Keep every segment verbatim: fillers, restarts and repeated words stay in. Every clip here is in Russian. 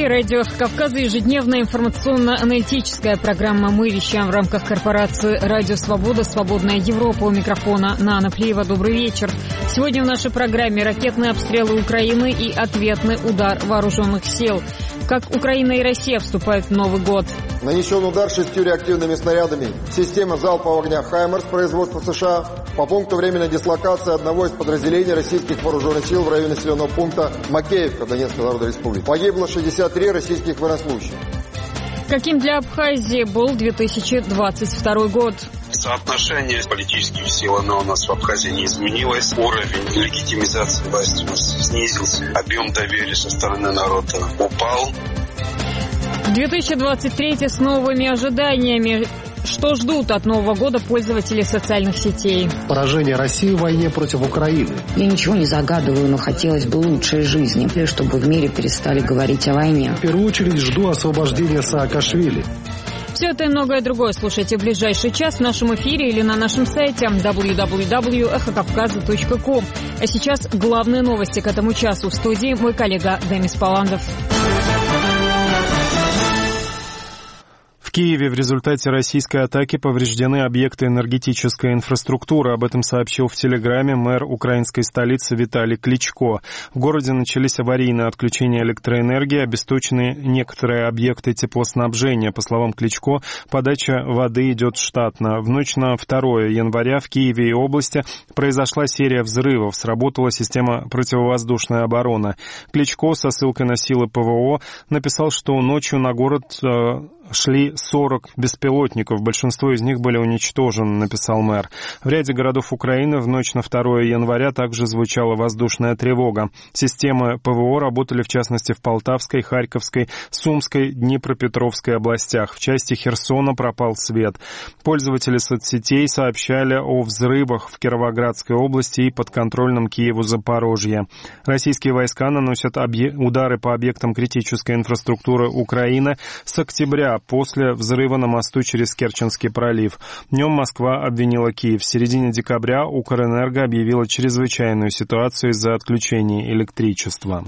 эфире радио Кавказа, ежедневная информационно-аналитическая программа. Мы вещаем в рамках корпорации «Радио Свобода», «Свободная Европа». У микрофона Нана Плиева. Добрый вечер. Сегодня в нашей программе ракетные обстрелы Украины и ответный удар вооруженных сил. Как Украина и Россия вступают в Новый год. Нанесен удар шестью реактивными снарядами системы залпового огня «Хаймерс» производства США по пункту временной дислокации одного из подразделений российских вооруженных сил в районе населенного пункта Макеевка Донецкой Народной Республики. Погибло шестьдесят три российских военнослужащих. Каким для Абхазии был две тысячи двадцать второй год? Соотношение политических сил, оно у нас в Абхазии не изменилось. Уровень легитимизации власти у нас снизился. Объем доверия со стороны народа упал. две тысячи двадцать третий с новыми ожиданиями. Что ждут от Нового года пользователи социальных сетей? Поражение России в войне против Украины. Я ничего не загадываю, но хотелось бы лучшей жизни, чтобы в мире перестали говорить о войне. В первую очередь жду освобождения Саакашвили. Все это и многое другое слушайте в ближайший час в нашем эфире или на нашем сайте дабл ю дабл ю дабл ю точка эхо кавказа точка ком. А сейчас главные новости к этому часу. В студии мой коллега Демис Паландов. В Киеве в результате российской атаки повреждены объекты энергетической инфраструктуры. Об этом сообщил в Телеграме мэр украинской столицы Виталий Кличко. В городе начались аварийные отключения электроэнергии, обесточены некоторые объекты теплоснабжения. По словам Кличко, подача воды идет штатно. В ночь на второе января в Киеве и области произошла серия взрывов. Сработала система противовоздушной обороны. Кличко со ссылкой на силы ПВО написал, что ночью на город э, шли сорок беспилотников. Большинство из них были уничтожены, написал мэр. В ряде городов Украины в ночь на второе января также звучала воздушная тревога. Системы ПВО работали в частности в Полтавской, Харьковской, Сумской, Днепропетровской областях. В части Херсона пропал свет. Пользователи соцсетей сообщали о взрывах в Кировоградской области и подконтрольном Киеву Запорожье. Российские войска наносят объ... удары по объектам критической инфраструктуры Украины с октября, после взрыва на мосту через Керченский пролив. Днем Москва обвинила Киев. В середине декабря Укрэнерго объявила чрезвычайную ситуацию из-за отключения электричества.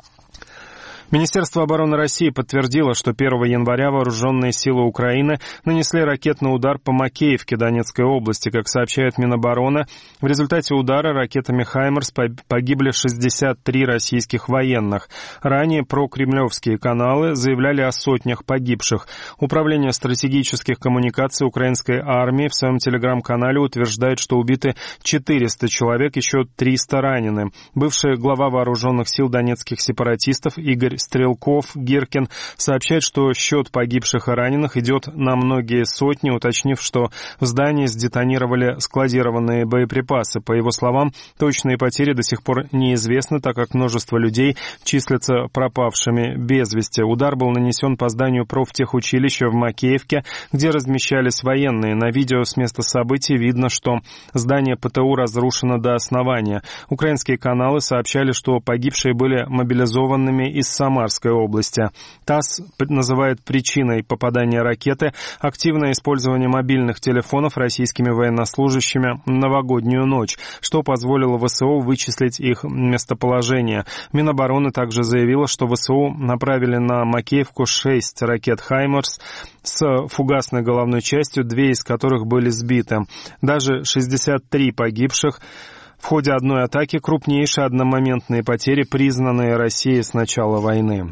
Министерство обороны России подтвердило, что первого января вооруженные силы Украины нанесли ракетный удар по Макеевке Донецкой области. Как сообщает Минобороны, в результате удара ракетами «Хаймерс» погибли шестьдесят три российских военных. Ранее прокремлевские каналы заявляли о сотнях погибших. Управление стратегических коммуникаций украинской армии в своем телеграм-канале утверждает, что убиты четыреста человек, еще триста ранены. Бывший глава вооруженных сил донецких сепаратистов Игорь Стрелков-Гиркин сообщает, что счет погибших и раненых идет на многие сотни, уточнив, что в здании сдетонировали складированные боеприпасы. По его словам, точные потери до сих пор неизвестны, так как множество людей числятся пропавшими без вести. Удар был нанесен по зданию профтехучилища в Макеевке, где размещались военные. На видео с места событий видно, что здание ПТУ разрушено до основания. Украинские каналы сообщали, что погибшие были мобилизованными из Самарской области. ТАСС называет причиной попадания ракеты активное использование мобильных телефонов российскими военнослужащими в новогоднюю ночь, что позволило ВСУ вычислить их местоположение. Минобороны также заявила, что ВСУ направили на Макеевку шесть ракет «Хаймерс» с фугасной головной частью, две из которых были сбиты. Даже шестьдесят три погибших в ходе одной атаки — крупнейшие одномоментные потери, признанные Россией с начала войны.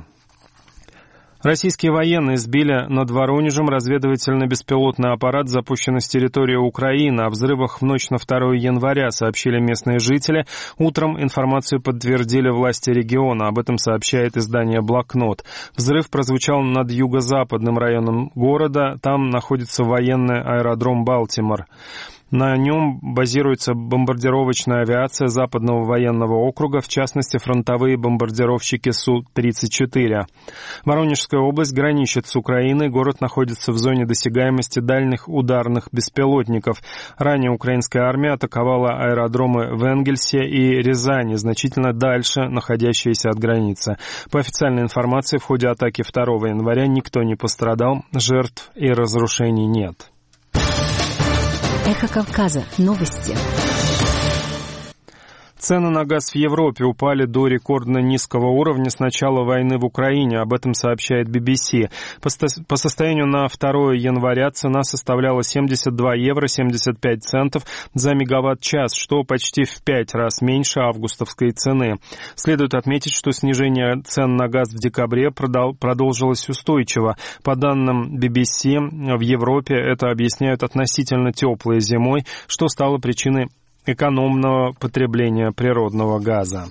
Российские военные сбили над Воронежем разведывательный беспилотный аппарат, запущенный с территории Украины. О взрывах в ночь на второе января сообщили местные жители. Утром информацию подтвердили власти региона. Об этом сообщает издание «Блокнот». Взрыв прозвучал над юго-западным районом города. Там находится военный аэродром Балтимор. На нем базируется бомбардировочная авиация Западного военного округа, в частности, фронтовые бомбардировщики Су тридцать четыре. Воронежская область граничит с Украиной. Город находится в зоне досягаемости дальних ударных беспилотников. Ранее украинская армия атаковала аэродромы в Энгельсе и Рязани, значительно дальше находящиеся от границы. По официальной информации, в ходе атаки второго января никто не пострадал, жертв и разрушений нет. Эхо Кавказа. Новости. Цены на газ в Европе упали до рекордно низкого уровня с начала войны в Украине. Об этом сообщает би би си. По состоянию на второе января цена составляла семьдесят два евро семьдесят пять центов за мегаватт-час, что почти в пять раз меньше августовской цены. Следует отметить, что снижение цен на газ в декабре продолжилось устойчиво. По данным би би си, в Европе это объясняют относительно теплой зимой, что стало причиной экономного потребления природного газа.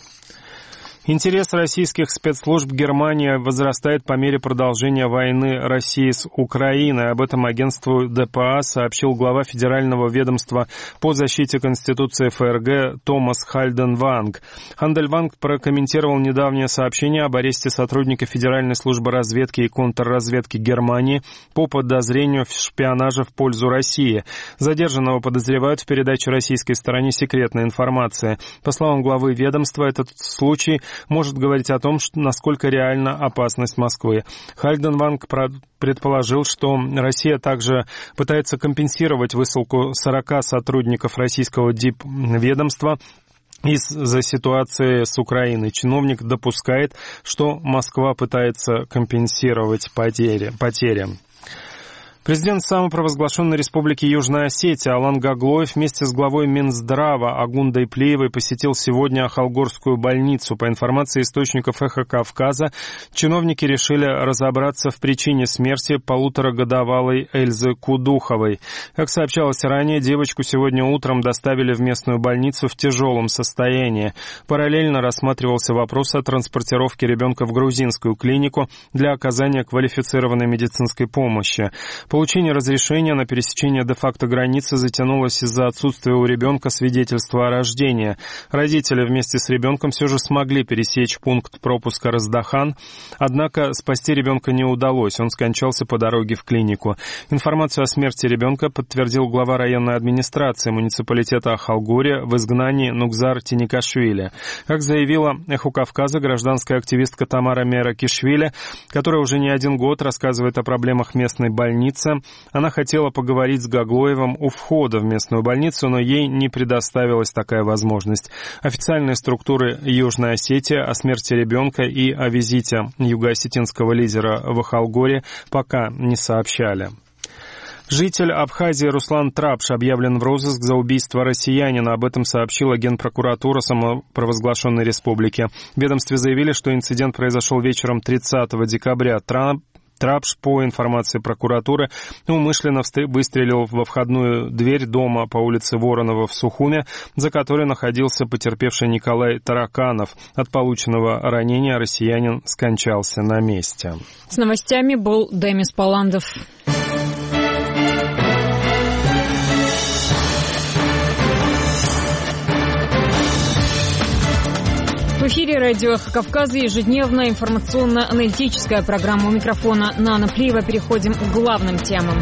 Интерес российских спецслужб в Германии возрастает по мере продолжения войны России с Украиной. Об этом агентству дэ пэ а сообщил глава Федерального ведомства по защите Конституции эф эр гэ Томас Хальденванг. Хальденванг прокомментировал недавнее сообщение об аресте сотрудника Федеральной службы разведки и контрразведки Германии по подозрению в шпионаже в пользу России. Задержанного подозревают в передаче российской стороне секретной информации. По словам главы ведомства, этот случай может говорить о том, что, насколько реальна опасность Москвы. Хальденванг предположил, что Россия также пытается компенсировать высылку сорока сотрудников российского дипведомства из-за ситуации с Украиной. Чиновник допускает, что Москва пытается компенсировать потери. потери. Президент самопровозглашенной республики Южная Осетия Алан Гаглоев вместе с главой Минздрава Агундой Плиевой посетил сегодня Ахалгорскую больницу. По информации источников «Эхо Кавказа», чиновники решили разобраться в причине смерти полуторагодовалой Эльзы Кудуховой. Как сообщалось ранее, девочку сегодня утром доставили в местную больницу в тяжелом состоянии. Параллельно рассматривался вопрос о транспортировке ребенка в грузинскую клинику для оказания квалифицированной медицинской помощи. Получение разрешения на пересечение де-факто границы затянулось из-за отсутствия у ребенка свидетельства о рождении. Родители вместе с ребенком все же смогли пересечь пункт пропуска Раздахан, однако спасти ребенка не удалось, он скончался по дороге в клинику. Информацию о смерти ребенка подтвердил глава районной администрации муниципалитета Ахалгория в изгнании Нукзар Тиникашвили. Как заявила «Эхо Кавказа» гражданская активистка Тамара Меракишвили, которая уже не один год рассказывает о проблемах местной больницы, она хотела поговорить с Гаглоевым у входа в местную больницу, но ей не предоставилась такая возможность. Официальные структуры Южной Осетии о смерти ребенка и о визите юго-осетинского лидера в Ахалгоре пока не сообщали. Житель Абхазии Руслан Трапш объявлен в розыск за убийство россиянина. Об этом сообщила Генпрокуратура самопровозглашенной республики. В ведомстве заявили, что инцидент произошел вечером тридцатого декабря. Трапш, по информации прокуратуры, умышленно выстрелил во входную дверь дома по улице Воронова в Сухуме, за которой находился потерпевший Николай Тараканов. От полученного ранения россиянин скончался на месте. С новостями был Демис Паландов. В эфире радио «Эхо Кавказа» ежедневная информационно-аналитическая программа. У микрофона Нана Плиева. Переходим к главным темам.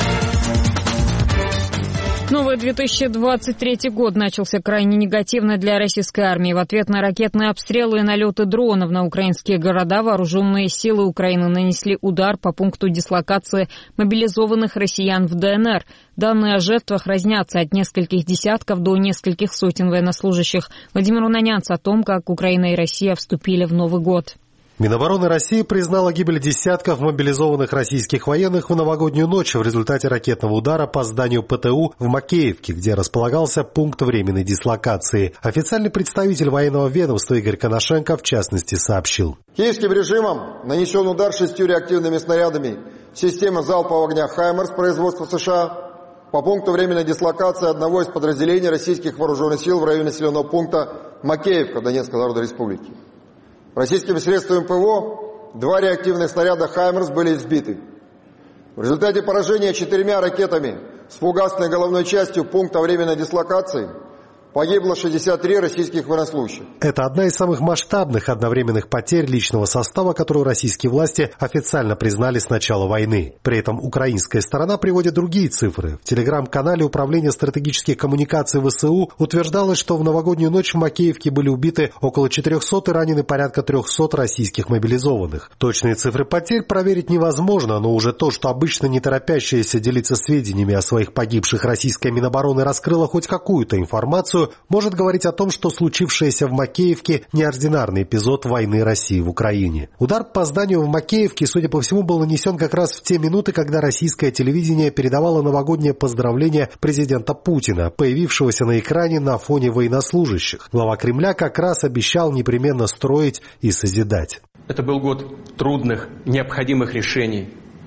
Новый две тысячи двадцать третий год начался крайне негативно для российской армии. В ответ на ракетные обстрелы и налеты дронов на украинские города вооруженные силы Украины нанесли удар по пункту дислокации мобилизованных россиян в дэ эн эр. Данные о жертвах разнятся от нескольких десятков до нескольких сотен военнослужащих. Владимир Унанянц о том, как Украина и Россия вступили в Новый год. Минобороны России признала гибель десятков мобилизованных российских военных в новогоднюю ночь в результате ракетного удара по зданию пэ тэ у в Макеевке, где располагался пункт временной дислокации. Официальный представитель военного ведомства Игорь Коношенко в частности сообщил. Киевским режимом нанесен удар шестью реактивными снарядами системы залпового огня «Хаймерс» производства США по пункту временной дислокации одного из подразделений российских вооруженных сил в районе населенного пункта Макеевка Донецкой Народной Республики. Российскими средствами ПВО два реактивных снаряда «Хаймерс» были сбиты. В результате поражения четырьмя ракетами с фугасной головной частью пункта временной дислокации погибло шестьдесят три российских военнослужащих. Это одна из самых масштабных одновременных потерь личного состава, которую российские власти официально признали с начала войны. При этом украинская сторона приводит другие цифры. В телеграм-канале Управления стратегических коммуникаций вэ эс у утверждалось, что в новогоднюю ночь в Макеевке были убиты около четырехсот и ранены порядка трехсот российских мобилизованных. Точные цифры потерь проверить невозможно, но уже то, что обычно не торопящаяся делиться сведениями о своих погибших российская Минобороны раскрыла хоть какую-то информацию, информацию, может говорить о том, что случившееся в Макеевке – неординарный эпизод войны России в Украине. Удар по зданию в Макеевке, судя по всему, был нанесен как раз в те минуты, когда российское телевидение передавало новогоднее поздравление президента Путина, появившегося на экране на фоне военнослужащих. Глава Кремля как раз обещал непременно строить и созидать. Это был год трудных, необходимых решений,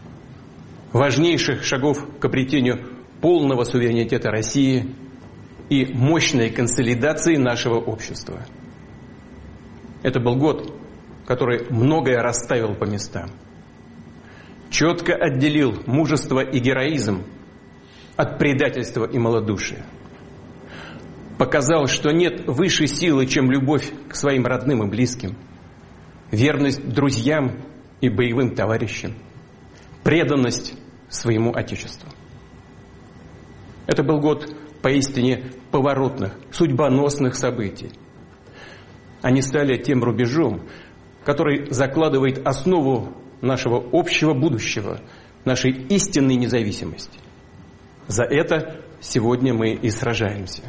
важнейших шагов к обретению полного суверенитета России и мощной консолидации нашего общества. Это был год, который многое расставил по местам. Четко отделил мужество и героизм от предательства и малодушия. Показал, что нет высшей силы, чем любовь к своим родным и близким, верность друзьям и боевым товарищам, преданность своему Отечеству. Это был год поистине поворотных, судьбоносных событий. Они стали тем рубежом, который закладывает основу нашего общего будущего, нашей истинной независимости. За это сегодня мы и сражаемся.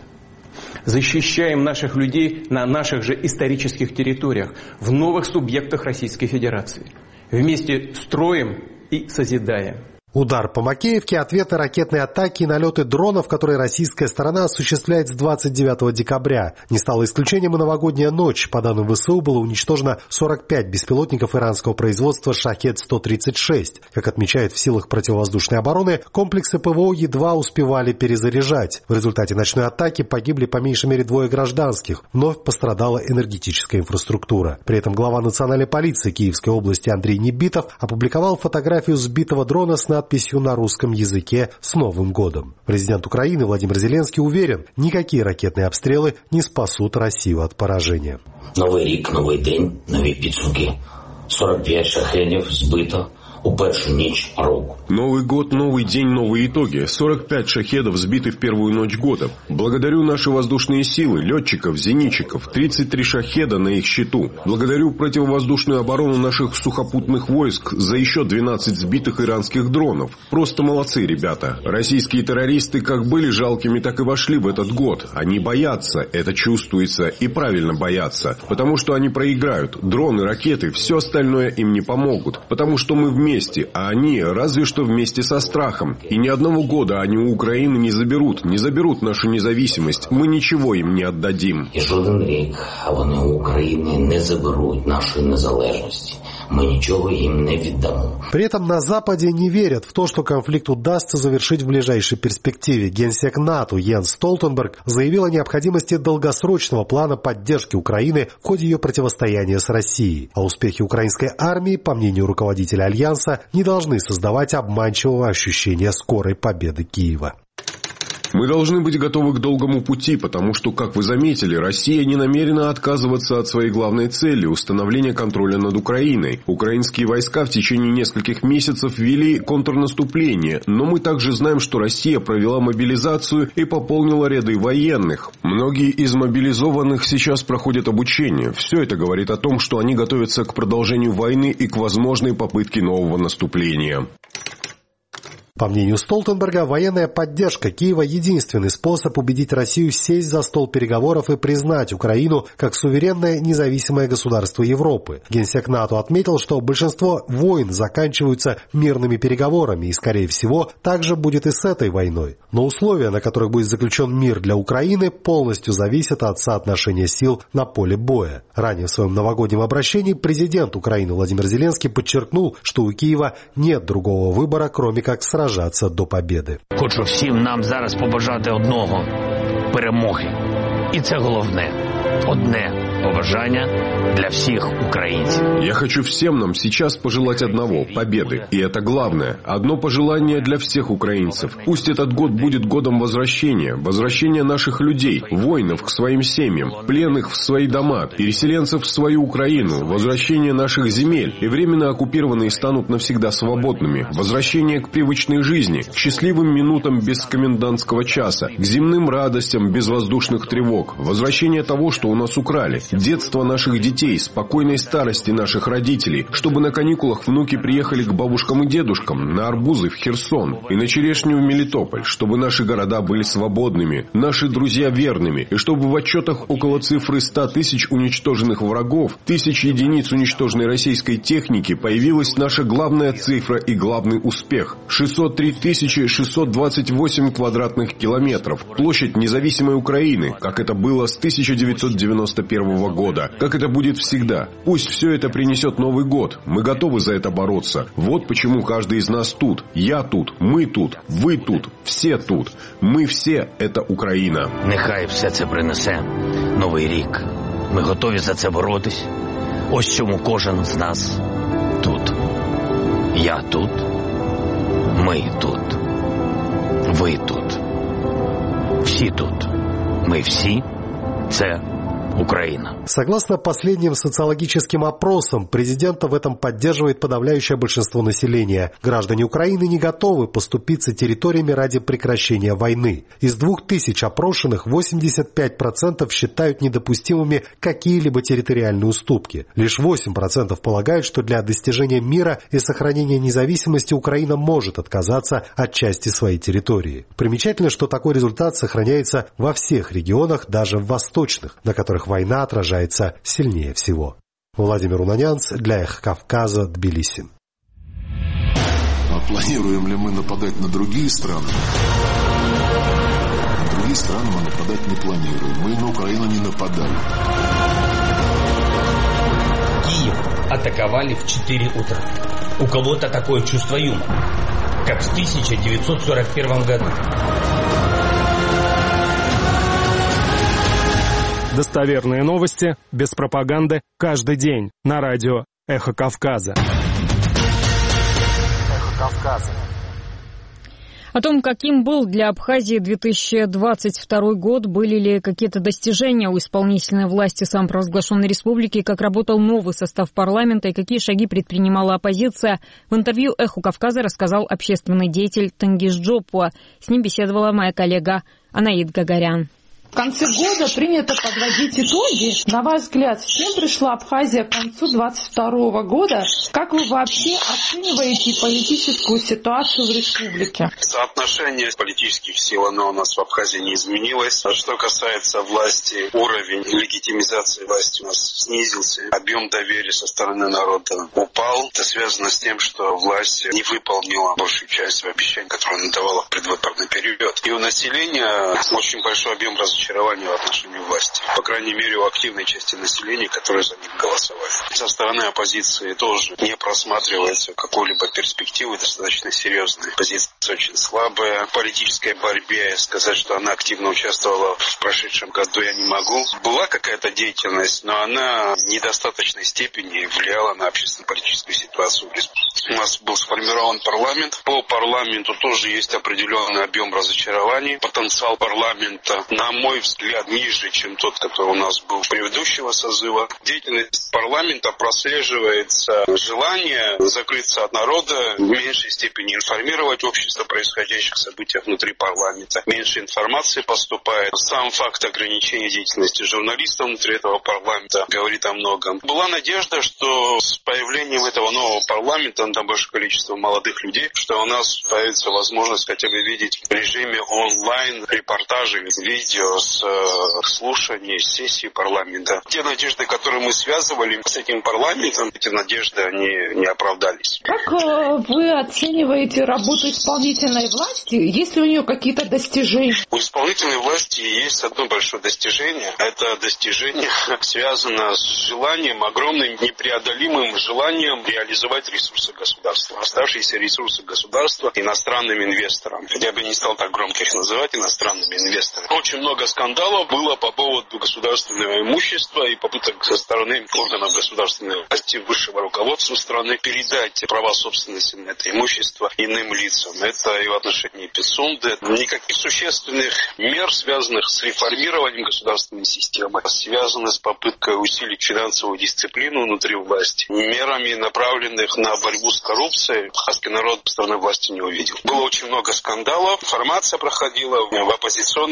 Защищаем наших людей на наших же исторических территориях, в новых субъектах Российской Федерации. Вместе строим и созидаем. Удар по Макеевке – ответы ракетной атаки и налеты дронов, которые российская сторона осуществляет с двадцать девятого декабря. Не стало исключением и новогодняя ночь. По данным ВСУ было уничтожено сорок пять беспилотников иранского производства «Шахед сто тридцать шесть». Как отмечают в силах противовоздушной обороны, комплексы ПВО едва успевали перезаряжать. В результате ночной атаки погибли по меньшей мере двое гражданских. Вновь пострадала энергетическая инфраструктура. При этом глава национальной полиции Киевской области Андрей Небитов опубликовал фотографию сбитого дрона с надписью надписью на русском языке «С Новым годом». Президент Украины Владимир Зеленский уверен, никакие ракетные обстрелы не спасут Россию от поражения. Новий рік, новий день, нові підсумки. сорок пять шахедів збито у першу ніч року. Новый год, новый день, новые итоги. сорок пять шахедов сбиты в первую ночь года. Благодарю наши воздушные силы, летчиков, зенитчиков. тридцать три шахеда на их счету. Благодарю противовоздушную оборону наших сухопутных войск за еще двенадцать сбитых иранских дронов. Просто молодцы, ребята. Российские террористы как были жалкими, так и вошли в этот год. Они боятся, это чувствуется, и правильно боятся. Потому что они проиграют. Дроны, ракеты, все остальное им не помогут. Потому что мы вместе. А они разве что вместе со страхом. И ни одного года они у Украины не заберут, не заберут нашу независимость. Мы ничего им не отдадим. І жоден рік вони у України не заберуть нашої незалежності. Мы ничего им не віддамо. При этом на Западе не верят в то, что конфликт удастся завершить в ближайшей перспективе. Генсек НАТО Йенс Столтенберг заявил о необходимости долгосрочного плана поддержки Украины в ходе ее противостояния с Россией. А успехи украинской армии, по мнению руководителя Альянса, не должны создавать обманчивого ощущения скорой победы Киева. Мы должны быть готовы к долгому пути, потому что, как вы заметили, Россия не намерена отказываться от своей главной цели – установления контроля над Украиной. Украинские войска в течение нескольких месяцев вели контрнаступление, но мы также знаем, что Россия провела мобилизацию и пополнила ряды военных. Многие из мобилизованных сейчас проходят обучение. Все это говорит о том, что они готовятся к продолжению войны и к возможной попытке нового наступления. По мнению Столтенберга, военная поддержка Киева – единственный способ убедить Россию сесть за стол переговоров и признать Украину как суверенное независимое государство Европы. Генсек НАТО отметил, что большинство войн заканчиваются мирными переговорами, и, скорее всего, так же будет и с этой войной. Но условия, на которых будет заключен мир для Украины, полностью зависят от соотношения сил на поле боя. Ранее в своем новогоднем обращении президент Украины Владимир Зеленский подчеркнул, что у Киева нет другого выбора, кроме как сражаться до победы. Хочу всім нам зараз побажати одного – перемоги. І це головне – одне побажання для всех украинцев. Я хочу всем нам сейчас пожелать одного – победы. И это главное. Одно пожелание для всех украинцев. Пусть этот год будет годом возвращения. Возвращения наших людей, воинов к своим семьям, пленных в свои дома, переселенцев в свою Украину, возвращение наших земель. И временно оккупированные станут навсегда свободными. Возвращение к привычной жизни, к счастливым минутам без комендантского часа, к земным радостям без воздушных тревог. Возвращение того, что у нас украли. детства наших детей, спокойной старости наших родителей, чтобы на каникулах внуки приехали к бабушкам и дедушкам, на арбузы в Херсон и на черешню в Мелитополь, чтобы наши города были свободными, наши друзья верными, и чтобы в отчетах около цифры ста тысяч уничтоженных врагов, тысяч единиц уничтоженной российской техники появилась наша главная цифра и главный успех – шестьсот три тысячи шестьсот двадцать восемь квадратных километров, площадь независимой Украины, как это было с тысяча девятьсот девяносто первого года, как это будет всегда. Пусть все это принесет Новый год, мы готовы за это бороться. Вот почему каждый из нас тут, я тут, мы тут, вы тут, все тут. Ми всі – це Україна. Нехай все це принесе Новий рік. Ми готові за це боротись. Ось чому кожен з нас тут. Я тут, ми тут, ви тут. Всі тут. Ми всі – це Украина. Согласно последним социологическим опросам, президента в этом поддерживает подавляющее большинство населения. Граждане Украины не готовы поступиться территориями ради прекращения войны. Из двух тысяч опрошенных восемьдесят пять процентов считают недопустимыми какие-либо территориальные уступки. Лишь восемь процентов полагают, что для достижения мира и сохранения независимости Украина может отказаться от части своей территории. Примечательно, что такой результат сохраняется во всех регионах, даже в восточных, на которых война отражается сильнее всего. Владимир Унанянц для Эхо Кавказа, Тбилиси. А планируем ли мы нападать на другие страны? На другие страны мы нападать не планируем. Мы на Украину не нападали. Киев атаковали в четыре утра. У кого-то такое чувство юмора, как в тысяча девятьсот сорок первом году. Достоверные новости, без пропаганды, каждый день на радио «Эхо Кавказа». «Эхо Кавказа». О том, каким был для Абхазии две тысячи двадцать второй год, были ли какие-то достижения у исполнительной власти самопровозглашенной республики, как работал новый состав парламента и какие шаги предпринимала оппозиция, в интервью «Эху Кавказа» рассказал общественный деятель Тенгиз Джопуа. С ним беседовала моя коллега Анаид Гагарян. В конце года принято подводить итоги. На ваш взгляд, с чем пришла Абхазия к концу двадцать второго года? Как вы вообще оцениваете политическую ситуацию в республике? Соотношение политических сил, оно у нас в Абхазии не изменилось. Что касается власти, уровень легитимизации власти у нас снизился. Объем доверия со стороны народа упал. Это связано с тем, что власть не выполнила большую часть обещаний, которые она давала в предвыборный период. И у населения очень большой объем разочарования в отношении власти. По крайней мере, у активной части населения, которые за них голосовали. Со стороны оппозиции тоже не просматривается какой-либо перспективы достаточно серьезной. Оппозиция очень слабая. В политической борьбе сказать, что она активно участвовала в прошедшем году, я не могу. Была какая-то деятельность, но она в недостаточной степени влияла на общественно-политическую ситуацию в республике. У нас был сформирован парламент. По парламенту тоже есть определенный объем разочарований. Потенциал парламента, на мой взгляд, ниже, чем тот, который у нас был предыдущего созыва. Деятельность парламента прослеживается желание закрыться от народа, в меньшей степени информировать общество о происходящих событиях внутри парламента. Меньше информации поступает. Сам факт ограничения деятельности журналистов внутри этого парламента говорит о многом. Была надежда, что с появлением этого нового парламента, там большое количество молодых людей, что у нас появится возможность хотя бы видеть в режиме онлайн репортажи, видео с э, слушаний, сессий парламента. Те надежды, которые мы связывали с этим парламентом, эти надежды, они не оправдались. Как э, вы оцениваете работу исполнительной власти? Есть ли у нее какие-то достижения? У исполнительной власти есть одно большое достижение. Это достижение связано с желанием, огромным непреодолимым желанием реализовать ресурсы государства. Оставшиеся ресурсы государства иностранным инвесторам. Я бы не стал так громко их называть иностранными инвесторами. Очень много скандалов было по поводу государственного имущества и попыток со стороны органов государственной власти, высшего руководства страны передать права собственности на это имущество иным лицам. Это и в отношении Пицунды. Никаких существенных мер, связанных с реформированием государственной системы, связанных с попыткой усилить финансовую дисциплину внутри власти, мерами, направленных на борьбу с коррупцией, абхазский народ страны власти не увидел. Было очень много скандалов, информация проходила в оппозиционной среде,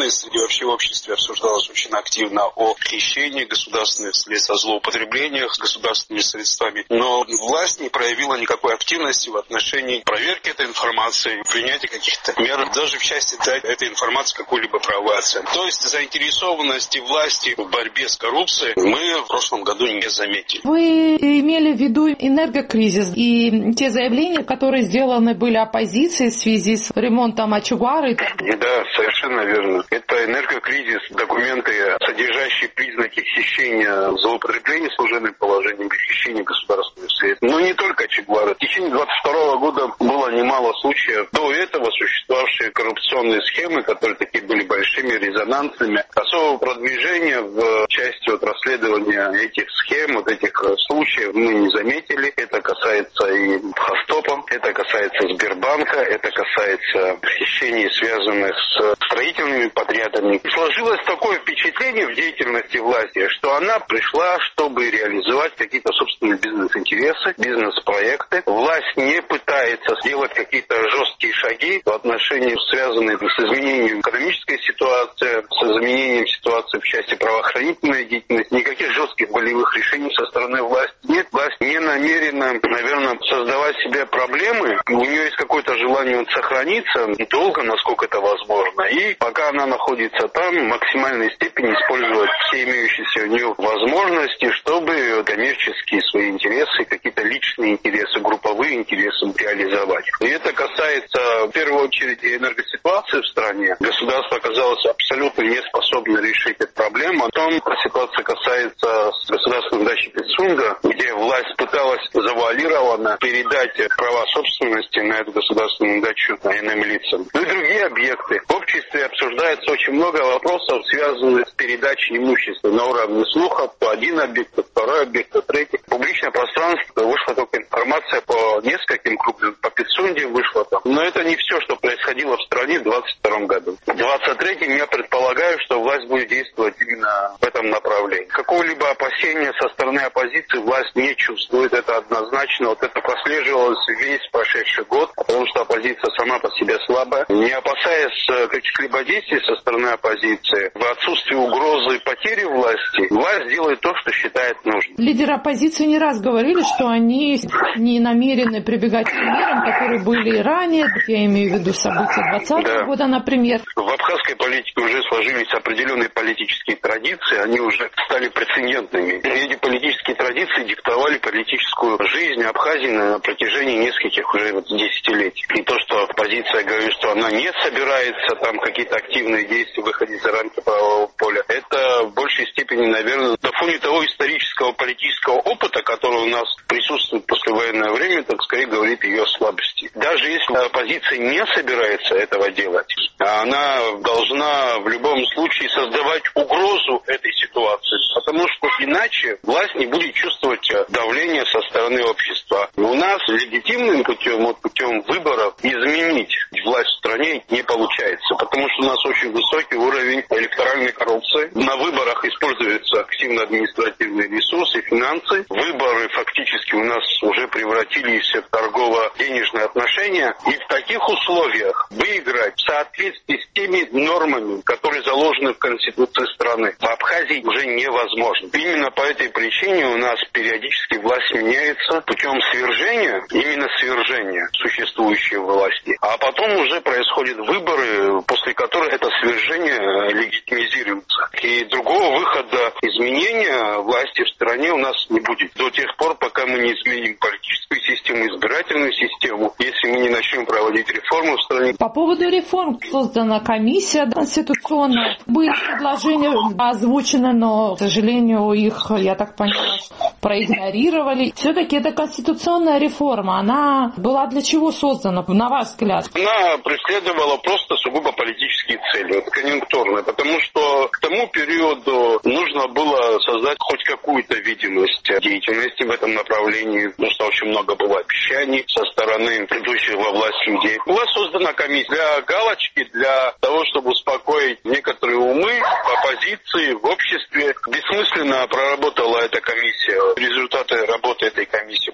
вообще в обществе обсуждалось очень активно о хищении государственных средств, о злоупотреблениях государственными средствами. Но власть не проявила никакой активности в отношении проверки этой информации, принятия каких-то мер, даже в части дать этой информации какую-либо правовую оценку. То есть заинтересованности власти в борьбе с коррупцией мы в прошлом году не заметили. Вы имели в виду энергокризис и те заявления, которые сделаны были оппозицией в связи с ремонтом Ачугары? Да, совершенно верно. Это энергокризис, документы, содержащие признаки хищения, злоупотребления служебным положением, хищения государственных средств. Но не только Ачугары. В течение двадцать второго года было немало случаев. До этого существовавшие коррупционные схемы, которые такие были большими, резонансными. Особого продвижения в части вот расследования этих схем, вот этих случаев мы не заметили. Это касается и Хостопа, это касается Сбербанка, это касается хищений, связанных с строительными подрядами. И сложилось такое впечатление в деятельности власти, что она пришла, чтобы реализовать какие-то собственные бизнес-интересы, бизнес-проекты. Власть не пытается сделать какие-то жесткие шаги в отношении, связанные с изменением экономической ситуации, с изменением ситуации в части правоохранительной деятельности. Никаких жестких болевых решений со стороны власти нет. Власть не намерена, наверное, создавать себе проблемы. У нее есть какое-то желание сохраниться долго, насколько это возможно. И пока она находится там, в максимальной степени использовать все имеющиеся у нее возможности, чтобы коммерческие свои интересы, какие-то личные интересы, групповые интересы реализовать. И это касается, в первую очередь, и энергоситуации в стране. Государство оказалось абсолютно не способно решить эту проблему. Потом ситуация касается государственной дачи Пицунга, где власть пыталась завуалированно передать права собственности на эту государственную дачу иным лицам. Ну и другие объекты. В обществе обсуждается очень много вопросов, связанных с передачей имущества на уровне слухов. То один объект, то второй объект, то третий. В публичное пространство вышла только информация по нескольким крупным, по Пицунде вышла там. Но это не все, что происходило в стране в двадцать втором году. В двадцать третьем я предполагаю, что власть будет действовать именно в этом направлении. Какого-либо опасения со стороны оппозиции власть не чувствует, это однозначно. Вот это прослеживалось весь прошедший год, потому что оппозиция сама по себе слабая. Не опасаясь каких-либо действий со стороны оппозиции, в отсутствии угрозы потери власти, власть делает то, что считает нужным. Лидеры оппозиции не раз говорили, что они не намерены прибегать к мерам, которые были и ранее, я имею в виду события двадцатого да. года, например. В абхазской политике уже сложились определенные политические традиции, они уже стали прецедентными. И эти политические традиции диктовали политическую жизнь Абхазии на протяжении нескольких уже вот десятилетий. И то, что оппозиция говорит, что она не собирается там какие-то активные действия выходить за рамки правового поля, это в большей степени, наверное, на фоне того исторического политического опыта, который у нас присутствует в послевоенное время, так скорее говорит ее слабости. Даже если оппозиция не собирается этого делать, она должна в любом случае создавать угрозу этой ситуации, потому что иначе власть не будет чувствовать давление со стороны общества. И у нас легитимным путем, вот путем выборов, изменить власть в стране не получается, потому что у нас очень высокий уровень электоральной коррупции. На выборах используются активно административные ресурсы, финансы. Выборы фактически у нас уже превратились в торгово-денежные отношения. И в таких условиях выиграть в соответствии с теми нормами, которые заложены в Конституции страны, в Абхазии уже невозможно. Именно по этой причине у нас периодически власть меняется путем свержения, именно свержения существующей власти. А потом уже происходят выборы, после которых это свержение легитимизируется. И другого выхода изменения власти в стране у нас не будет. До тех пор, пока мы не изменим политическую систему, избирательную систему, если мы не начнем проводить реформы в стране. По поводу реформ создана комиссия конституционная. Были предложения озвучены, но, к сожалению, их, я так поняла, проигнорировали. Все-таки эта конституционная реформа, она была для чего создана, на ваш взгляд? Она преследовала просто сугубо политические цели, вот, конъюнктурные, потому что к тому периоду нужно было создать хоть какую-то видимость деятельности в этом направлении, потому что очень много было обещаний со стороны предыдущих во власть людей. Была создана комиссия для галочки, для того, чтобы успокоить некоторые умы в оппозиции, в обществе. Бессмысленно проработала эта комиссия. Результаты работы этой комиссии будут представлены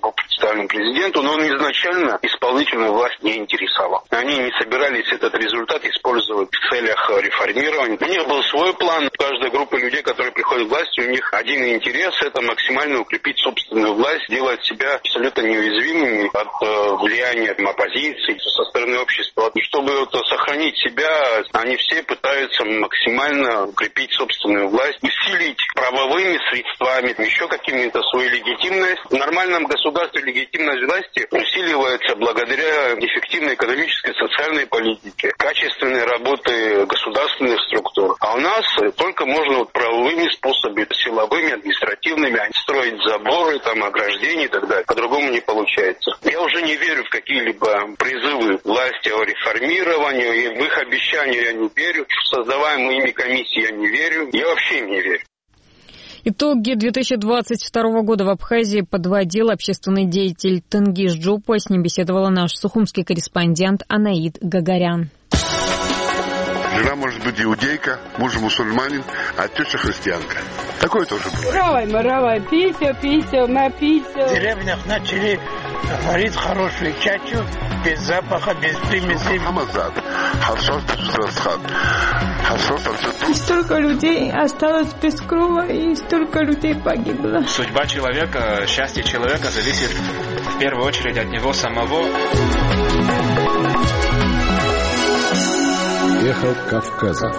официальному президенту, но он изначально исполнительную власть не интересовал. Они не собирались этот результат использовать в целях реформирования. У них был свой план. Каждая группа людей, которые приходят к власти, у них один интерес – это максимально укрепить собственную власть, делать себя абсолютно неуязвимыми от э, влияния оппозиции со стороны общества. И чтобы вот, сохранить себя, они все пытаются максимально укрепить собственную власть, усилить правовыми средствами, еще какими-то свою легитимность. В нормальном государстве легитимность власти усиливается благодаря эффективной экономической и социальной политике, качественной работы государственных структур. А у нас только можно вот правовыми способами, силовыми, административными, строить заборы, там, ограждения и так далее. По-другому не получается. Я уже не верю в какие-либо призывы власти о реформировании, и в их обещания я не верю, в создаваемые ими комиссии я не верю, я вообще не верю. Итоги две тысячи двадцать второго года в Абхазии подводил общественный деятель Тенгиз Джопа. С ним беседовала наш сухумский корреспондент Анаид Гагарян. Жена может быть иудейка, муж мусульманин, а теща христианка. Такое тоже бывает. Равай, маравай, писел, писел, написел. В деревнях начали варить хорошую чачу, без запаха, без примесей. И столько людей осталось без крова, и столько людей погибло. Судьба человека, счастье человека зависит в первую очередь от него самого. Эхо Кавказа.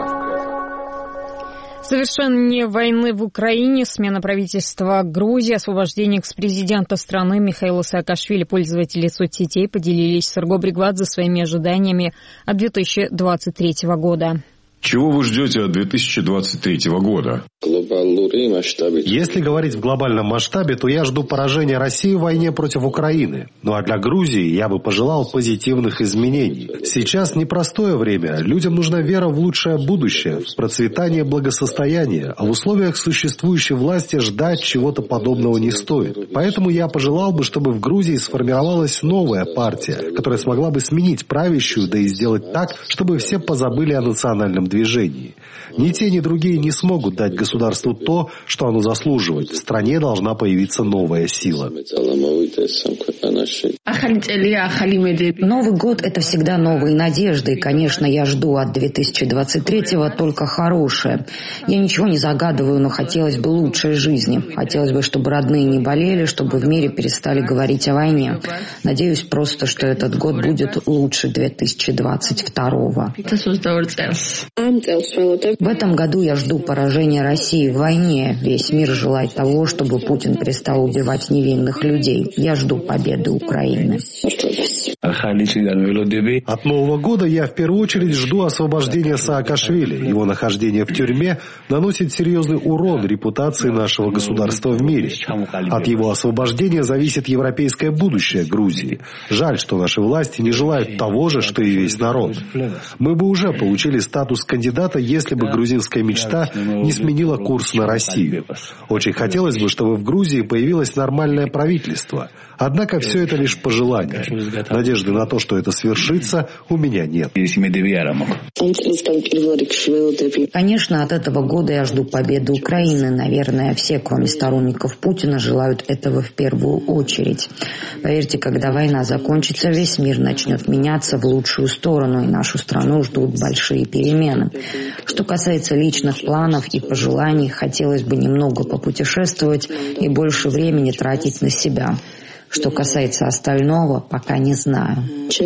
Совершение войны в Украине, смена правительства Грузии, освобождение экс-президента страны Михаила Саакашвили. Пользователи соцсетей поделились с Арго Бригвадзе своими ожиданиями от две тысячи двадцать третьего года. Чего вы ждете от две тысячи двадцать третьего года? Если говорить в глобальном масштабе, то я жду поражения России в войне против Украины. Ну а для Грузии я бы пожелал позитивных изменений. Сейчас непростое время. Людям нужна вера в лучшее будущее, в процветание благосостояния. А в условиях существующей власти ждать чего-то подобного не стоит. Поэтому я пожелал бы, чтобы в Грузии сформировалась новая партия, которая смогла бы сменить правящую, да и сделать так, чтобы все позабыли о национальном движении. Ни те, ни другие не смогут дать государству то, что оно заслуживает. В стране должна появиться новая сила. Новый год – это всегда новые надежды. И, конечно, я жду от две тысячи двадцать третьего только хорошее. Я ничего не загадываю, но хотелось бы лучшей жизни. Хотелось бы, чтобы родные не болели, чтобы в мире перестали говорить о войне. Надеюсь просто, что этот год будет лучше две тысячи двадцать второго. В этом году я жду поражения России в войне. Весь мир желает того, чтобы Путин перестал убивать невинных людей. Я жду победы Украины. От Нового года я в первую очередь жду освобождения Саакашвили. Его нахождение в тюрьме наносит серьезный урон репутации нашего государства в мире. От его освобождения зависит европейское будущее Грузии. Жаль, что наши власти не желают того же, что и весь народ. Мы бы уже получили статус кандидата, если бы грузинская мечта не сменила курс на Россию. Очень хотелось бы, чтобы в Грузии появилось нормальное правительство. Однако все это лишь пожелания. Надежды на то, что это свершится, у меня нет. Конечно, от этого года я жду победы Украины. Наверное, все, кроме сторонников Путина, желают этого в первую очередь. Поверьте, когда война закончится, весь мир начнет меняться в лучшую сторону, и нашу страну ждут большие перемены. Что касается личных планов и пожеланий, хотелось бы немного попутешествовать и больше времени тратить на себя. Что касается остального, пока не знаю.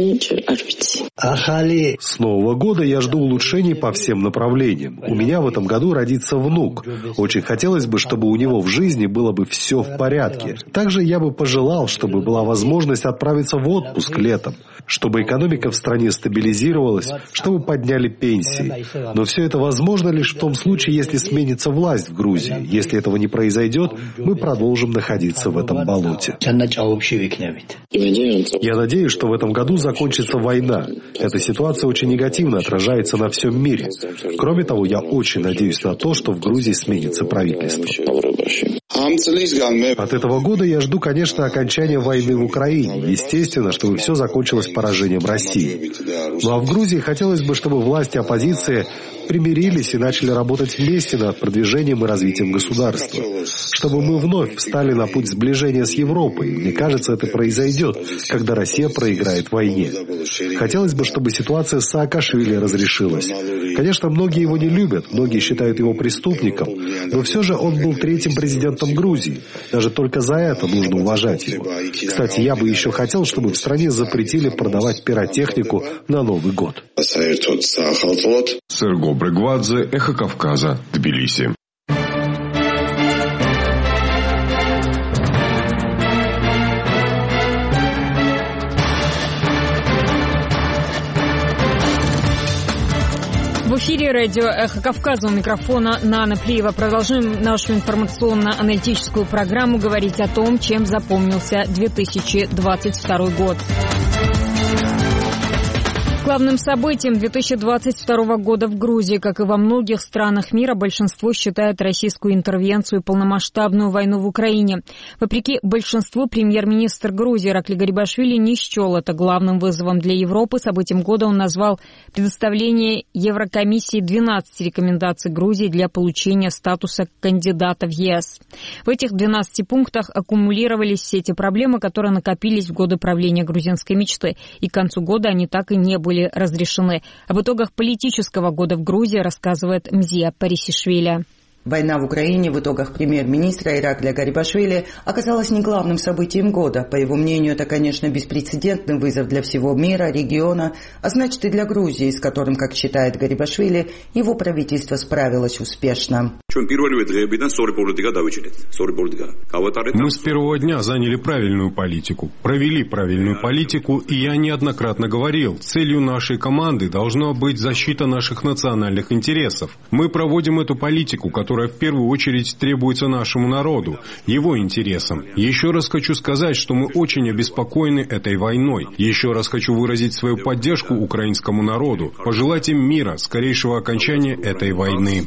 С Нового года я жду улучшений по всем направлениям. У меня в этом году родится внук. Очень хотелось бы, чтобы у него в жизни было бы все в порядке. Также я бы пожелал, чтобы была возможность отправиться в отпуск летом, чтобы экономика в стране стабилизировалась, чтобы подняли пенсии. Но все это возможно лишь в том случае, если сменится власть в Грузии. Если этого не произойдет, мы продолжим находиться в этом болоте. Я надеюсь, что в этом году закончится война. Эта ситуация очень негативно отражается на всем мире. Кроме того, я очень надеюсь на то, что в Грузии сменится правительство. От этого года я жду, конечно, окончания войны в Украине. Естественно, чтобы все закончилось поражением России. Ну а в Грузии хотелось бы, чтобы власти оппозиции примирились и начали работать вместе над продвижением и развитием государства. Чтобы мы вновь встали на путь сближения с Европой. Мне кажется, это произойдет, когда Россия проиграет в войне. Хотелось бы, чтобы ситуация с Саакашвили разрешилась. Конечно, многие его не любят, многие считают его преступником, но все же он был третьим президентом Грузии. Даже только за это нужно уважать его. Кстати, я бы еще хотел, чтобы в стране запретили продавать пиротехнику на Новый год. Серго Брегвадзе, Эхо Кавказа, Тбилиси. В эфире радио «Эхо Кавказа», у микрофона Нана Плиева. Продолжим нашу информационно-аналитическую программу, говорить о том, чем запомнился две тысячи двадцать второй год. Главным событием две тысячи двадцать второго года в Грузии, как и во многих странах мира, большинство считает российскую интервенцию и полномасштабную войну в Украине. Вопреки большинству, премьер-министр Грузии Иракли Гарибашвили не счел это главным вызовом для Европы. Событием года он назвал предоставление Еврокомиссии двенадцати рекомендаций Грузии для получения статуса кандидата в ЕС. В этих двенадцати пунктах аккумулировались все эти проблемы, которые накопились в годы правления грузинской мечты, и к концу года они так и не были разрешены. Об итогах политического года в Грузии рассказывает Мзия Парисишвили. Война в Украине в итогах премьер-министра Иракля Гарибашвили оказалась не главным событием года. По его мнению, это, конечно, беспрецедентный вызов для всего мира, региона, а значит и для Грузии, с которым, как считает Гарибашвили, его правительство справилось успешно. Мы с первого дня заняли правильную политику, провели правильную политику, и я неоднократно говорил, целью нашей команды должна быть защита наших национальных интересов. Мы проводим эту политику, которая в первую очередь требуется нашему народу, его интересам. Еще раз хочу сказать, что мы очень обеспокоены этой войной. Еще раз хочу выразить свою поддержку украинскому народу, пожелать им мира, скорейшего окончания этой войны.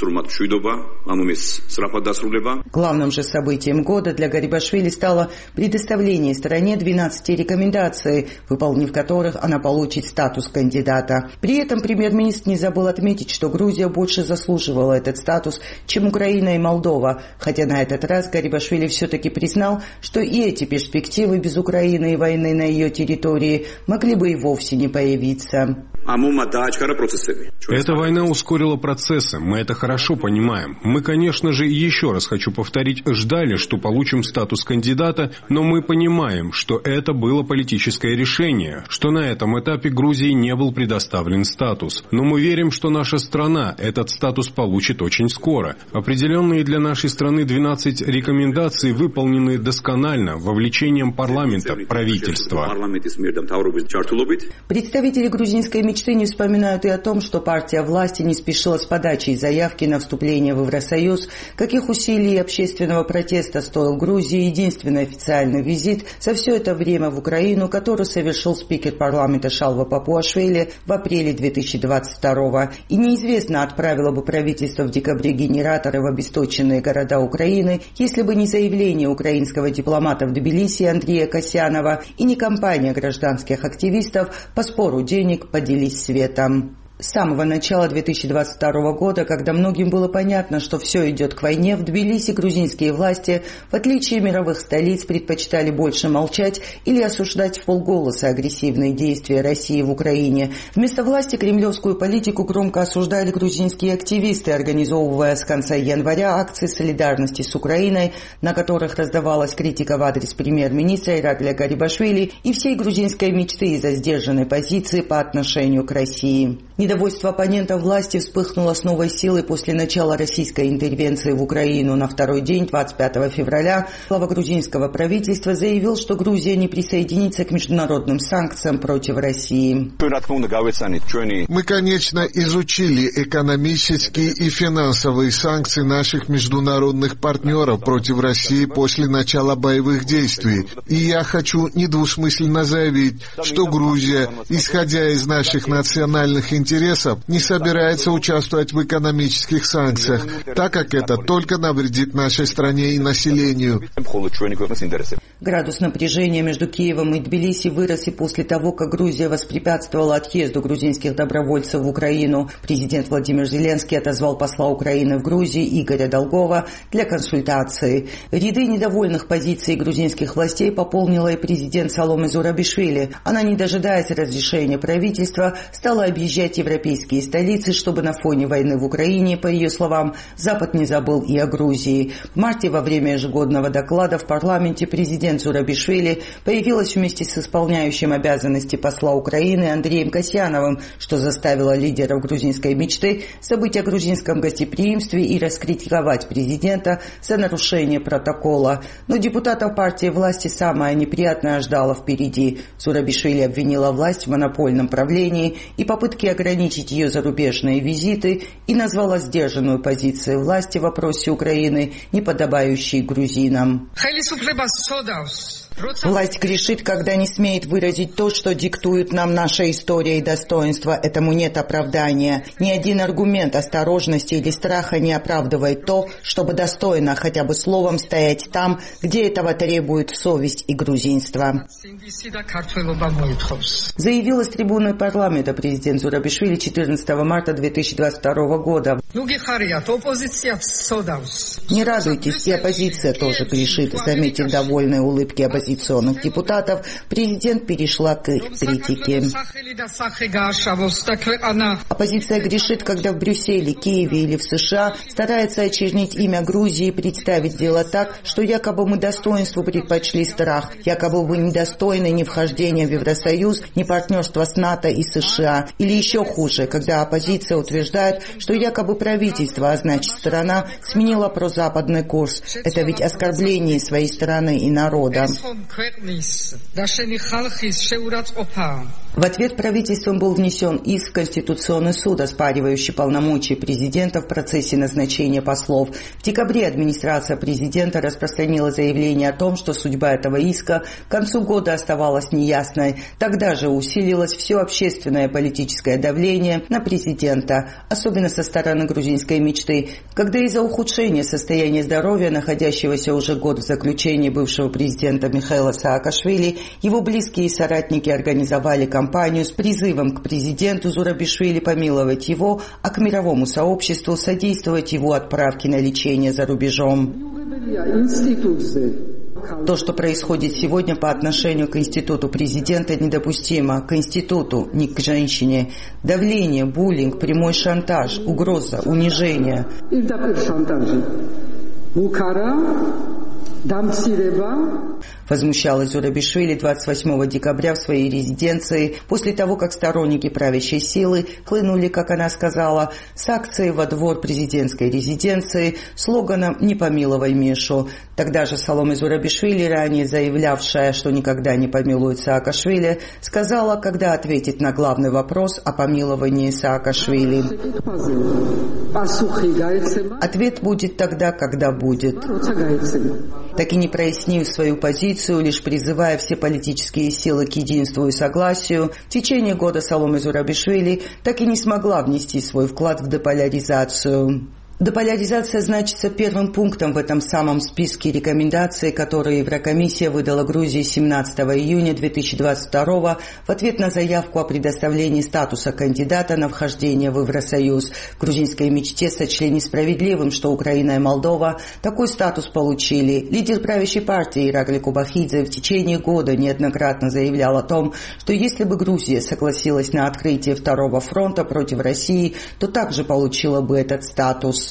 Главным же событием года для Гарибашвили стало предоставление стране двенадцати рекомендаций, выполнив которых она получит статус кандидата. При этом премьер-министр не забыл отметить, что Грузия больше заслуживала этот статус, чем Украина и Молдова, хотя на этот раз Гарибашвили все-таки признал, что и эти перспективы без Украины и войны на ее территории могли бы и вовсе не появиться. Эта война ускорила процессы, мы это хорошо понимаем. Мы, конечно же, еще раз хочу повторить, ждали, что получим статус кандидата, но мы понимаем, что это было политическое решение, что на этом этапе Грузии не был предоставлен статус. Но мы верим, что наша страна этот статус получит очень скоро. Определенные для нашей страны двенадцать рекомендаций выполнены досконально, вовлечением парламента, правительства. Представители грузинской мечты не вспоминают и о том, что партия власти не спешила с подачей заявки на вступление в Евросоюз, каких усилий и общественного протеста стоил Грузии единственный официальный визит за все это время в Украину, который совершил спикер парламента Шалва Папуашвили в апреле две тысячи двадцать второго. И неизвестно, отправило бы правительство в декабре генераторы в обесточенные города Украины, если бы не заявление украинского дипломата в Тбилиси Андрея Касьянова и не кампания гражданских активистов по спору денег «Поделись светом». С самого начала две тысячи двадцать второго года, когда многим было понятно, что все идет к войне, в Тбилиси грузинские власти, в отличие от мировых столиц, предпочитали больше молчать или осуждать вполголоса агрессивные действия России в Украине. Вместо власти кремлевскую политику громко осуждали грузинские активисты, организовывая с конца января акции солидарности с Украиной, на которых раздавалась критика в адрес премьер-министра Иракля Гарибашвили и всей грузинской мечты из-за сдержанной позиции по отношению к России. Недовольство оппонентов власти вспыхнуло с новой силой после начала российской интервенции в Украину. На второй день, двадцать пятого февраля, глава грузинского правительства заявил, что Грузия не присоединится к международным санкциям против России. Мы, конечно, изучили экономические и финансовые санкции наших международных партнеров против России после начала боевых действий. И я хочу недвусмысленно заявить, что Грузия, исходя из наших национальных интересов, интересов, не собирается участвовать в экономических санкциях, так как это только навредит нашей стране и населению. Градус напряжения между Киевом и Тбилиси вырос и после того, как Грузия воспрепятствовала отъезду грузинских добровольцев в Украину. Президент Владимир Зеленский отозвал посла Украины в Грузии Игоря Долгова для консультации. Ряды недовольных позиций грузинских властей пополнила и президент Саломе Зурабишвили. Она, не дожидаясь разрешения правительства, стала объезжать европейские столицы, чтобы на фоне войны в Украине, по ее словам, Запад не забыл и о Грузии. В марте во время ежегодного доклада в парламенте президент Зурабишвили появилась вместе с исполняющим обязанности посла Украины Андреем Касьяновым, что заставило лидеров грузинской мечты забыть о грузинском гостеприимстве и раскритиковать президента за нарушение протокола. Но депутатов партии власти самое неприятное ждало впереди. Зурабишвили обвинила власть в монопольном правлении и попытке ограничить ее зарубежные визиты и назвала сдержанную позицию власти в вопросе Украины неподобающей грузинам. Власть грешит, когда не смеет выразить то, что диктует нам наша история и достоинство. Этому нет оправдания. Ни один аргумент осторожности или страха не оправдывает то, чтобы достойно хотя бы словом стоять там, где этого требует совесть и грузинство. Заявила с трибуны парламента президент Зурабишвили четырнадцатого марта две тысячи двадцать второго года. Не радуйтесь, и оппозиция тоже грешит. Заметив довольные улыбки оппозиционных депутатов, президент перешла к критике. Оппозиция грешит, когда в Брюсселе, Киеве или в США старается очернить имя Грузии и представить дело так, что якобы мы достоинству предпочли страх, якобы вы недостойны ни вхождения в Евросоюз, ни партнерства с НАТО и США. Или еще хуже, когда оппозиция утверждает, что якобы правительство, а значит страна, сменила прозападный курс. Это ведь оскорбление своей страны и народа. В ответ правительством был внесен иск в Конституционный суд, оспаривающий полномочия президента в процессе назначения послов. В декабре администрация президента распространила заявление о том, что судьба этого иска к концу года оставалась неясной. Тогда же усилилось все общественное политическое давление на президента, особенно со стороны грузинской мечты, когда из-за ухудшения состояния здоровья, находящегося уже год в заключении бывшего президента Михаила Саакашвили, его близкие и соратники организовали кампанию с призывом к президенту Зурабишвили помиловать его, а к мировому сообществу содействовать его отправке на лечение за рубежом. То, что происходит сегодня по отношению к институту президента, недопустимо. К институту, не к женщине. Давление, буллинг, прямой шантаж, угроза, унижение. Возмущалась Зурабишвили двадцать восьмого декабря в своей резиденции после того, как сторонники правящей силы хлынули, как она сказала, с акцией во двор президентской резиденции слоганом «Не помилуй Мишу». Тогда же Саломе Зурабишвили, ранее заявлявшая, что никогда не помилует Саакашвили, сказала, когда ответит на главный вопрос о помиловании Саакашвили. Ответ будет тогда, когда будет. Так и не прояснив свою позицию, лишь призывая все политические силы к единству и согласию, в течение года Саломе Зурабишвили так и не смогла внести свой вклад в деполяризацию. Деполяризация значится первым пунктом в этом самом списке рекомендаций, которые Еврокомиссия выдала Грузии семнадцатого июня две тысячи двадцать второго в ответ на заявку о предоставлении статуса кандидата на вхождение в Евросоюз. В грузинской мечте сочли несправедливым, что Украина и Молдова такой статус получили. Лидер правящей партии Иракли Кобахидзе в течение года неоднократно заявлял о том, что если бы Грузия согласилась на открытие второго фронта против России, то также получила бы этот статус.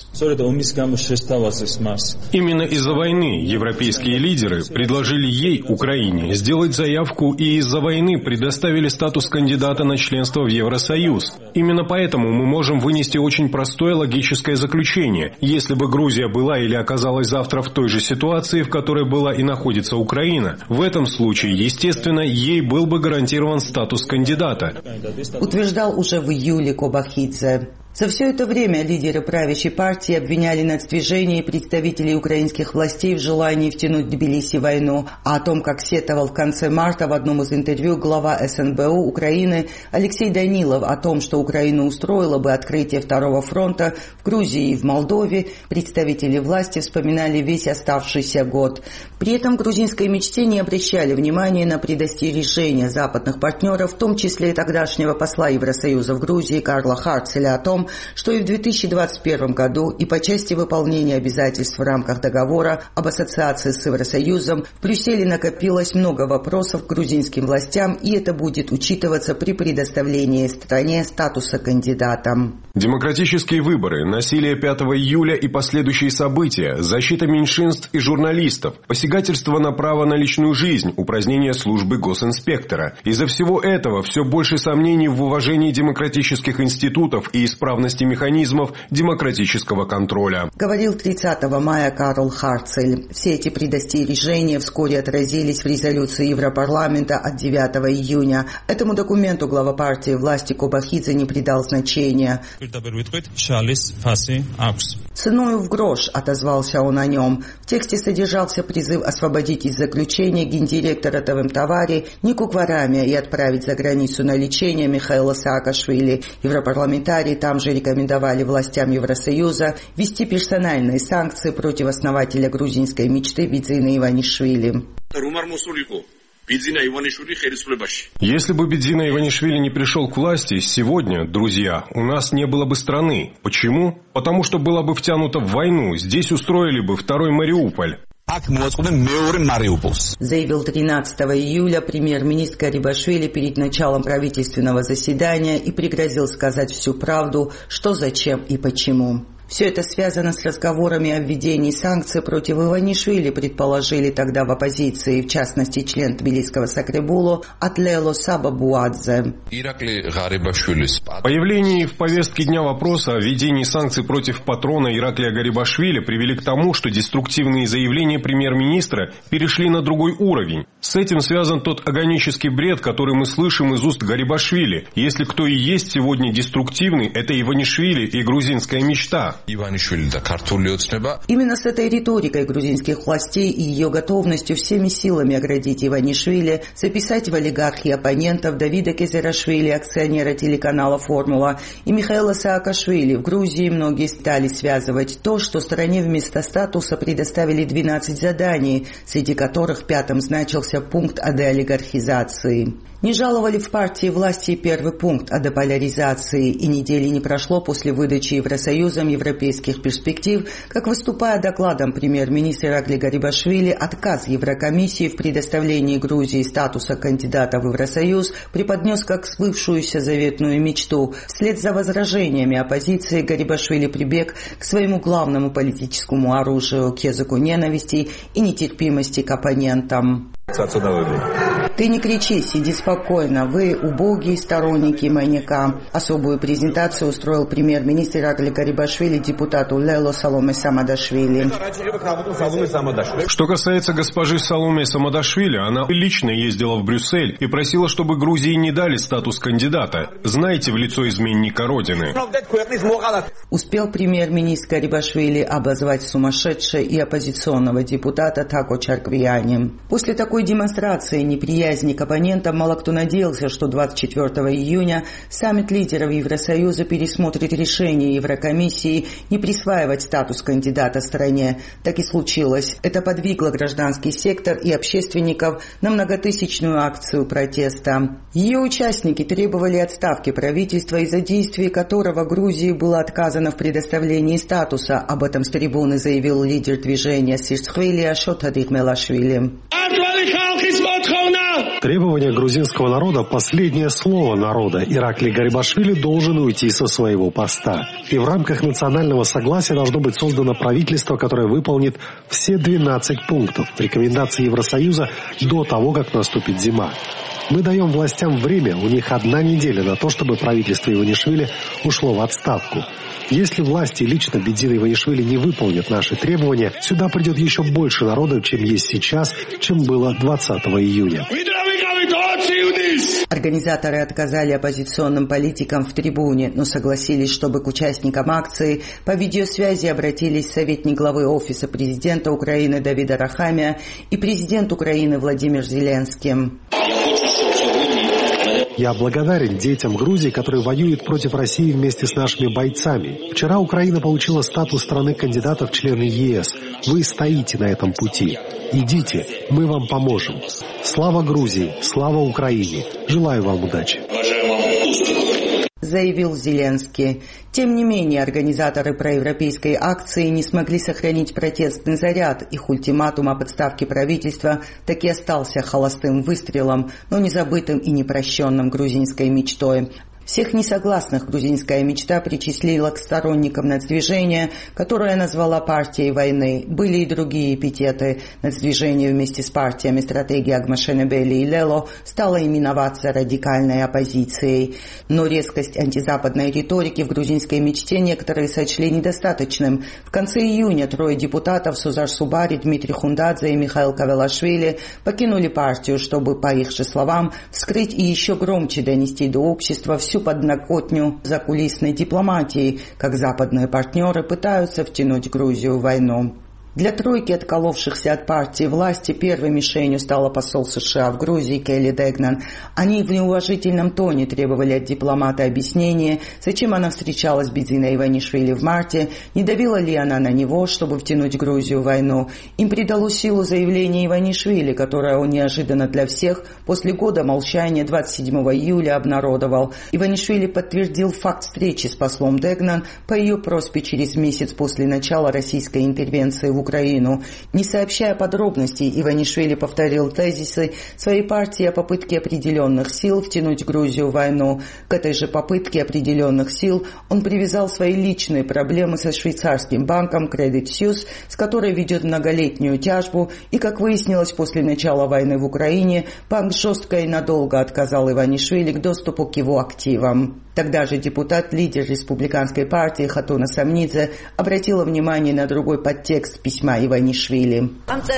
Именно из-за войны европейские лидеры предложили ей, Украине, сделать заявку и из-за войны предоставили статус кандидата на членство в Евросоюз. Именно поэтому мы можем вынести очень простое логическое заключение. Если бы Грузия была или оказалась завтра в той же ситуации, в которой была и находится Украина, в этом случае, естественно, ей был бы гарантирован статус кандидата. Утверждал уже в июле Кобахидзе. За все это время лидеры правящей партии обвиняли нацдвижение и представителей украинских властей в желании втянуть Тбилиси в войну, а о том, как сетовал в конце марта в одном из интервью глава эс эн бэ у Украины Алексей Данилов о том, что Украину устроило бы открытие второго фронта в Грузии и в Молдове, представители власти вспоминали весь оставшийся год. При этом в грузинской мечте не обращали внимания на предостережения западных партнеров, в том числе и тогдашнего посла Евросоюза в Грузии Карла Харцеля о том, что и в две тысячи двадцать первом году и по части выполнения обязательств в рамках договора об ассоциации с Евросоюзом в Брюсселе накопилось много вопросов к грузинским властям, и это будет учитываться при предоставлении стране статуса кандидата. Демократические выборы, насилие пятого июля и последующие события, защита меньшинств и журналистов, посягательство на право на личную жизнь, упразднение службы госинспектора. Из-за всего этого все больше сомнений в уважении демократических институтов и исправности механизмов демократического контроля. Говорил тридцатого мая Карл Харцель. Все эти предостережения вскоре отразились в резолюции Европарламента от девятого июня. Этому документу глава партии власти Кобахидзе не придал значения. «Ценою в грош», отозвался он о нем. В тексте содержался призыв освободить из заключения гендиректора ТВМ-Тавари Нику Кварамия и отправить за границу на лечение Михаила Саакашвили. Европарламентарии там же рекомендовали властям Евросоюза ввести персональные санкции против основателя грузинской мечты Бидзина Иванишвили. Если бы Бидзина Иванишвили не пришел к власти, сегодня, друзья, у нас не было бы страны. Почему? Потому что была бы втянута в войну, здесь устроили бы второй Мариуполь. Заявил тринадцатого июля премьер-министр Гарибашвили перед началом правительственного заседания и пригрозил сказать всю правду, что, зачем и почему. Все это связано с разговорами о введении санкций против Иванишвили, предположили тогда в оппозиции, в частности член Тбилисского Сакребулу Атлело Сабабуадзе. Появление в повестке дня вопроса о введении санкций против патрона Ираклия Гарибашвили привели к тому, что деструктивные заявления премьер-министра перешли на другой уровень. С этим связан тот агонический бред, который мы слышим из уст Гарибашвили. Если кто и есть сегодня деструктивный, это Иванишвили и грузинская мечта. Именно с этой риторикой грузинских властей и ее готовностью всеми силами оградить Иванишвили, записать в олигархи оппонентов Давида Кезерашвили, акционера телеканала «Формула», и Михаила Саакашвили в Грузии многие стали связывать то, что стране вместо статуса предоставили двенадцать заданий, среди которых пятым значился пункт о деолигархизации. Не жаловали в партии власти первый пункт о деполяризации, и недели не прошло после выдачи Евросоюзом европейских перспектив, как, выступая докладом премьер-министр Ираклий Гарибашвили, отказ Еврокомиссии в предоставлении Грузии статуса кандидата в Евросоюз преподнес как сбывшуюся заветную мечту. Вслед за возражениями оппозиции Гарибашвили прибег к своему главному политическому оружию, к языку ненависти и нетерпимости к оппонентам. Ты не кричи, сиди спокойно. Вы убогие сторонники маньяка. Особую презентацию устроил премьер-министр Ираклий Гарибашвили депутату Лело Саломе Самадашвили. Что касается госпожи Саломе Самадашвили, она лично ездила в Брюссель и просила, чтобы Грузии не дали статус кандидата. Знаете в лицо изменника Родины. Успел премьер-министр Гарибашвили обозвать сумасшедшего и оппозиционного депутата Тако Чарквияни. После такой демонстрации неприязни к оппонентам мало кто надеялся, что двадцать четвёртого июня саммит лидеров Евросоюза пересмотрит решение Еврокомиссии не присваивать статус кандидата стране. Так и случилось. Это подвигло гражданский сектор и общественников на многотысячную акцию протеста. Ее участники требовали отставки правительства, из-за действий которого Грузии было отказано в предоставлении статуса. Об этом с трибуны заявил лидер движения Сирсхвили Ашот Адихмелашвили. Требование грузинского народа – последнее слово народа. Ираклий Гарибашвили должен уйти со своего поста. И в рамках национального согласия должно быть создано правительство, которое выполнит все двенадцать пунктов рекомендаций Евросоюза до того, как наступит зима. Мы даем властям время, у них одна неделя на то, чтобы правительство Иванишвили ушло в отставку. Если власти лично Бидзина Иванишвили не выполнят наши требования, сюда придет еще больше народа, чем есть сейчас, чем было двадцатого июня. Организаторы отказали оппозиционным политикам в трибуне, но согласились, чтобы к участникам акции по видеосвязи обратились советник главы Офиса президента Украины Давид Арахамия и президент Украины Владимир Зеленский. Я благодарен детям Грузии, которые воюют против России вместе с нашими бойцами. Вчера Украина получила статус страны-кандидата в члены ЕС. Вы стоите на этом пути. Идите, мы вам поможем. Слава Грузии, слава Украине. Желаю вам удачи. Заявил Зеленский. Тем не менее, организаторы проевропейской акции не смогли сохранить протестный заряд. Их ультиматум о подставке правительства таки остался холостым выстрелом, но не забытым и не прощенным грузинской мечтой. Всех несогласных грузинская мечта причислила к сторонникам нацдвижения, которое назвала партией войны. Были и другие эпитеты. Нацдвижение вместе с партиями стратегии Агмашенебели и Лело стало именоваться радикальной оппозицией. Но резкость антизападной риторики в грузинской мечте некоторые сочли недостаточным. В конце июня трое депутатов Сузар Субари, Дмитрий Хундадзе и Михаил Кавелашвили покинули партию, чтобы, по их же словам, вскрыть и еще громче донести до общества всю подноготню закулисной дипломатии, как западные партнеры пытаются втянуть Грузию в войну. Для тройки отколовшихся от партии власти первой мишенью стала посол США в Грузии Келли Дегнан. Они в неуважительном тоне требовали от дипломата объяснения, зачем она встречалась с Бедзиной Иванишвили в марте, не давила ли она на него, чтобы втянуть Грузию в войну. Им придало силу заявление Иванишвили, которое он неожиданно для всех после года молчания двадцать седьмого июля обнародовал. Иванишвили подтвердил факт встречи с послом Дегнан по ее просьбе через месяц после начала российской интервенции в Украину. Не сообщая подробностей, Иванишвили повторил тезисы своей партии о попытке определенных сил втянуть Грузию в войну. К этой же попытке определенных сил он привязал свои личные проблемы со швейцарским банком Credit Suisse, с которой ведет многолетнюю тяжбу, и, как выяснилось после начала войны в Украине, банк жестко и надолго отказал Иванишвили к доступу к его активам. Тогда же депутат-лидер республиканской партии Хатуна Самнидзе обратила внимание на другой подтекст письма Иванишвили.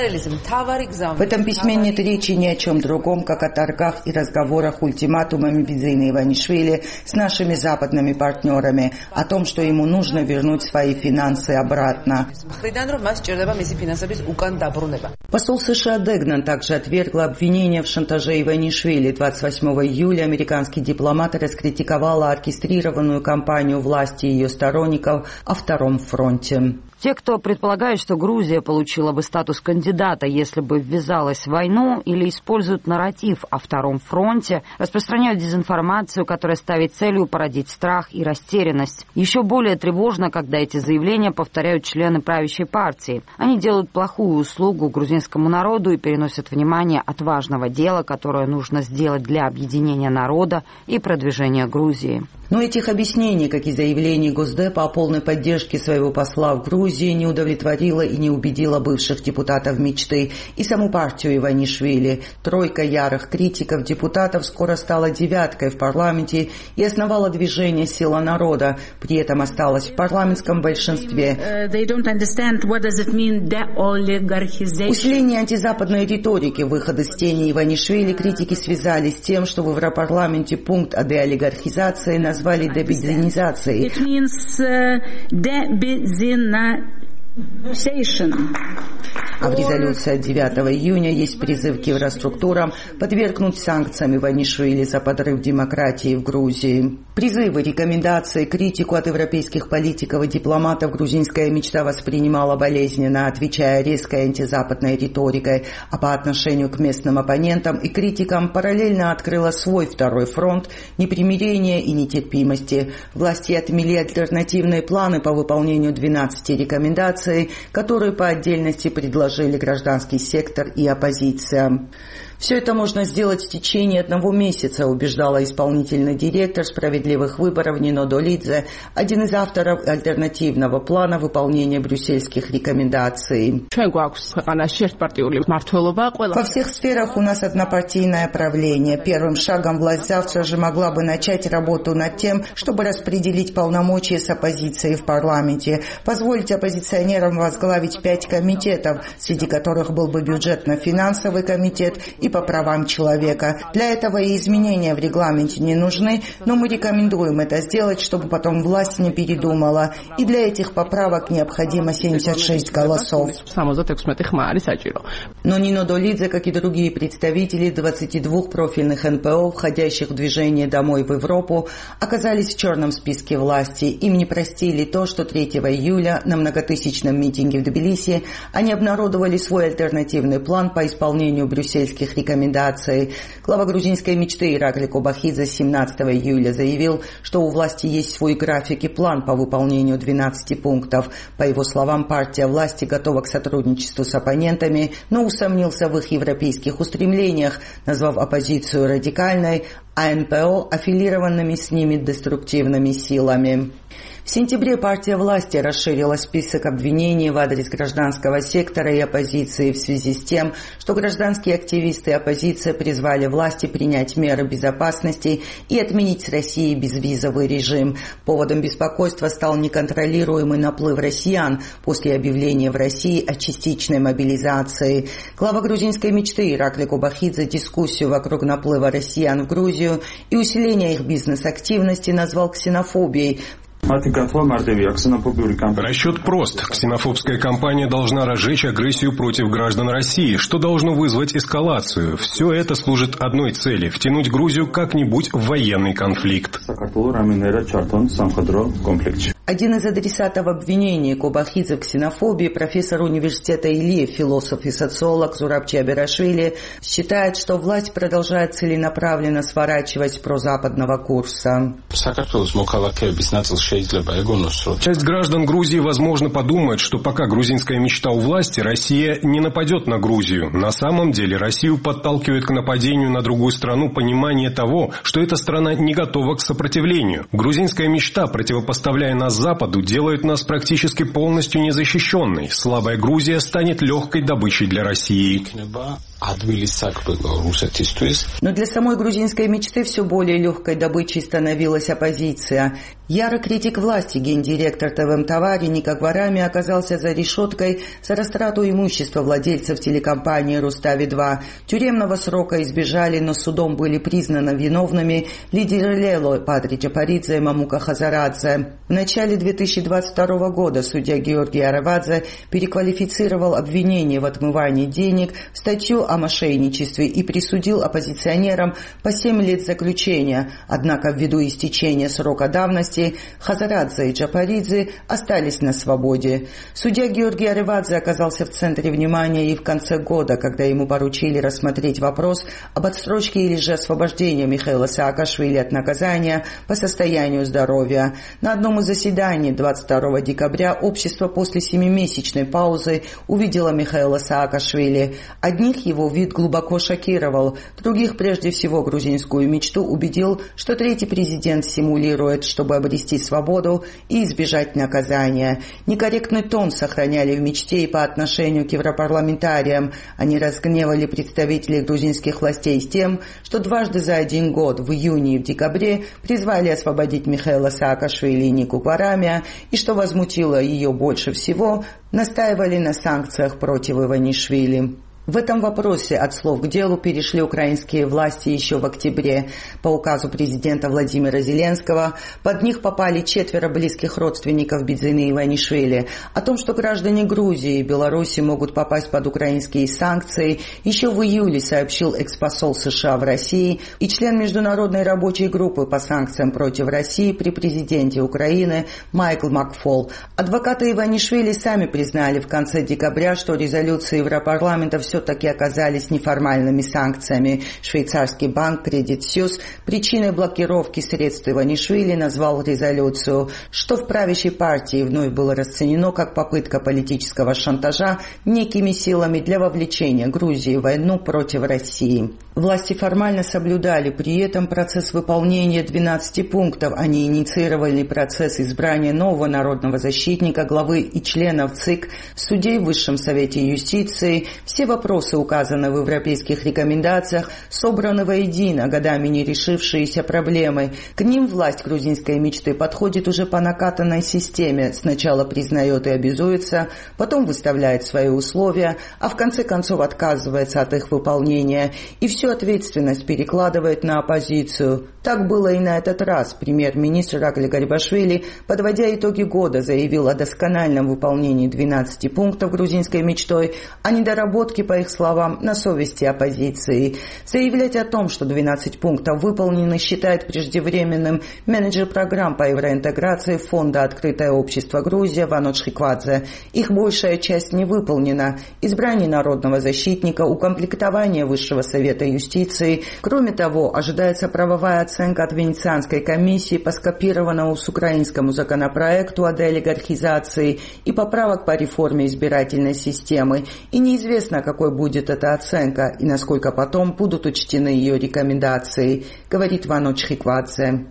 В этом письме нет речи ни о чем другом, как о торгах и разговорах ультиматумами Бедзины Иванишвили с нашими западными партнерами, о том, что ему нужно вернуть свои финансы обратно. Посол США Дегнан также отвергла обвинения в шантаже Иванишвили. двадцать восьмого июля американский дипломат раскритиковал оркестрированную кампанию власти и ее сторонников о Втором фронте. Те, кто предполагает, что Грузия получила бы статус кандидата, если бы ввязалась в войну, или используют нарратив о Втором фронте, распространяют дезинформацию, которая ставит целью породить страх и растерянность. Еще более тревожно, когда эти заявления повторяют члены правящей партии. Они делают плохую услугу грузинскому народу и переносят внимание от важного дела, которое нужно сделать для объединения народа и продвижения Грузии. Но этих объяснений, как и заявлений Госдепа о полной поддержке своего посла в Грузии, не удовлетворила и не убедила бывших депутатов мечты и саму партию Иванишвили. Тройка ярых критиков депутатов скоро стала девяткой в парламенте и основала движение «Сила народа», при этом осталась в парламентском большинстве. Усиление антизападной риторики, выход из тени Иванишвили критики связали с тем, что в Европарламенте пункт о деолигархизации назвали дебедзинизацией. А в резолюции от девятого июня есть призыв к евроструктурам подвергнуть санкциям Иванишвили за подрыв демократии в Грузии. Призывы, рекомендации, критику от европейских политиков и дипломатов грузинская мечта воспринимала болезненно, отвечая резкой антизападной риторикой, а по отношению к местным оппонентам и критикам параллельно открыла свой второй фронт непримирения и нетерпимости. Власти отмели альтернативные планы по выполнению двенадцати рекомендаций, которые по отдельности предложили гражданский сектор и оппозиция. Все это можно сделать в течение одного месяца, убеждала исполнительный директор справедливых выборов Нино Долидзе, один из авторов альтернативного плана выполнения брюссельских рекомендаций. Во всех сферах у нас однопартийное правление. Первым шагом власть завтра же могла бы начать работу над тем, чтобы распределить полномочия с оппозицией в парламенте, позволить оппозиционерам возглавить пять комитетов, среди которых был бы бюджетно-финансовый комитет и по правам человека. Для этого и изменения в регламенте не нужны, но мы рекомендуем это сделать, чтобы потом власть не передумала. И для этих поправок необходимо семьдесят шесть голосов. Но Нино Долидзе, как и другие представители двадцати двух профильных эн пэ о, входящих в движение «Домой в Европу», оказались в черном списке власти. Им не простили то, что третьего июля на многотысячном митинге в Тбилиси они обнародовали свой альтернативный план по исполнению брюссельских рекомендаций. Глава грузинской мечты Иракли Кобахидзе семнадцатого июля заявил, что у власти есть свой график и план по выполнению двенадцати пунктов. По его словам, партия власти готова к сотрудничеству с оппонентами, но усомнился в их европейских устремлениях, назвав оппозицию радикальной, а эн пэ о аффилированными с ними деструктивными силами. В сентябре партия власти расширила список обвинений в адрес гражданского сектора и оппозиции в связи с тем, что гражданские активисты и оппозиция призвали власти принять меры безопасности и отменить с Россией безвизовый режим. Поводом беспокойства стал неконтролируемый наплыв россиян после объявления в России о частичной мобилизации. Глава грузинской мечты Иракли Кобахидзе дискуссию вокруг наплыва россиян в Грузию и усиления их бизнес-активности назвал ксенофобией. Расчет прост. Ксенофобская кампания должна разжечь агрессию против граждан России, что должно вызвать эскалацию. Все это служит одной цели – втянуть Грузию как-нибудь в военный конфликт. Один из адресатов обвинений Кобахидзе в ксенофобии, профессор университета Илиев, философ и социолог Зураб Абирашвили, считает, что власть продолжает целенаправленно сворачивать с прозападного курса. Часть граждан Грузии, возможно, подумает, что пока грузинская мечта у власти, Россия не нападет на Грузию. На самом деле Россию подталкивает к нападению на другую страну понимание того, что эта страна не готова к сопротивлению. Грузинская мечта, противопоставляя нас Западу, делает нас практически полностью незащищенной. Слабая Грузия станет легкой добычей для России. Но для самой грузинской мечты все более легкой добычей становилась оппозиция. Ярый критик власти, гендиректор ТВ Товари Ника Гварами оказался за решеткой за растрату имущества владельцев телекомпании «Рустави-два». Тюремного срока избежали, но судом были признаны виновными лидеры Лело Патри Джапаридзе и Мамука Хазарадзе. В начале две тысячи двадцать второго года судья Георгий Аравадзе переквалифицировал обвинение в отмывании денег в статью о мошенничестве и присудил оппозиционерам по семь лет заключения. Однако ввиду истечения срока давности Хазарадзе и Джапаридзе остались на свободе. Судья Георгий Аравадзе оказался в центре внимания и в конце года, когда ему поручили рассмотреть вопрос об отсрочке или же освобождении Михаила Саакашвили от наказания по состоянию здоровья. На одном из заседаний двадцать второго декабря общество после семимесячной паузы увидело Михаила Саакашвили. Одних его вид глубоко шокировал, других, прежде всего грузинскую мечту, убедил, что третий президент симулирует, чтобы обрести свободу и избежать наказания. Некорректный тон сохраняли в мечте и по отношению к европарламентариям. Они разгневали представителей грузинских властей с тем, что дважды за один год, в июне и в декабре, призвали освободить Михаила Саакашвили и Нику Гварами, и, что возмутило ее больше всего, настаивали на санкциях против Иванишвили. В этом вопросе от слов к делу перешли украинские власти еще в октябре. По указу президента Владимира Зеленского под них попали четверо близких родственников Бидзины Иванишвили. О том, что граждане Грузии и Беларуси могут попасть под украинские санкции, еще в июле сообщил экспосол США в России и член международной рабочей группы по санкциям против России при президенте Украины Майкл Макфол. Адвокаты Иванишвили сами признали в конце декабря, что резолюции Европарламента все все-таки оказались неформальными санкциями. Швейцарский банк Credit Suisse причиной блокировки средств Иванишвили назвал резолюцию, что в правящей партии вновь было расценено как попытка политического шантажа некими силами для вовлечения Грузии в войну против России. Власти формально соблюдали при этом процесс выполнения двенадцати пунктов. Они инициировали процесс избрания нового народного защитника, главы и членов ЦИК, судей в Высшем Совете юстиции. Все вопросы вопросы, указанные в европейских рекомендациях, собраны воедино, годами не решившиеся проблемы. К ним власть грузинской мечты подходит уже по накатанной системе. Сначала признает и обязуется, потом выставляет свои условия, а в конце концов отказывается от их выполнения и всю ответственность перекладывает на оппозицию. Так было и на этот раз. Премьер-министр Иракли Гарибашвили, подводя итоги года, заявил о доскональном выполнении двенадцати пунктов грузинской мечтой, а недоработки, по их словам, на совести оппозиции. Заявлять о том, что двенадцать пунктов выполнены, считает преждевременным менеджер программ по евроинтеграции Фонда «Открытое общество Грузия» Ваноч Хиквадзе. Их большая часть не выполнена. Избрание народного защитника, укомплектование Высшего совета юстиции. Кроме того, ожидается правовая оценка от Венецианской комиссии по скопированному с украинскому законопроекту о деолигархизации и поправок по реформе избирательной системы. И неизвестно, какой будет эта оценка и насколько потом будут учтены ее рекомендации, говорит Ваноч Хиквадзе.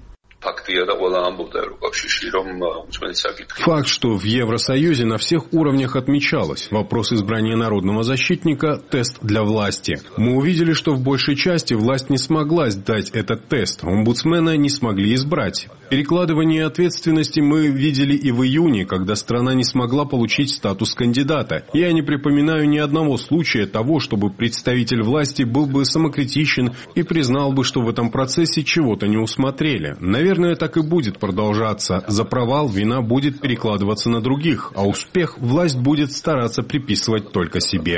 Факт, что в Евросоюзе на всех уровнях отмечалось: вопрос избрания народного защитника – тест для власти. Мы увидели, что в большей части власть не смогла сдать этот тест, омбудсмена не смогли избрать. Перекладывание ответственности мы видели и в июне, когда страна не смогла получить статус кандидата. Я не припоминаю ни одного случая того, чтобы представитель власти был бы самокритичен и признал бы, что в этом процессе чего-то не усмотрели. Наверное, так и будет продолжаться. За провал вина будет перекладываться на других, а успех власть будет стараться приписывать только себе.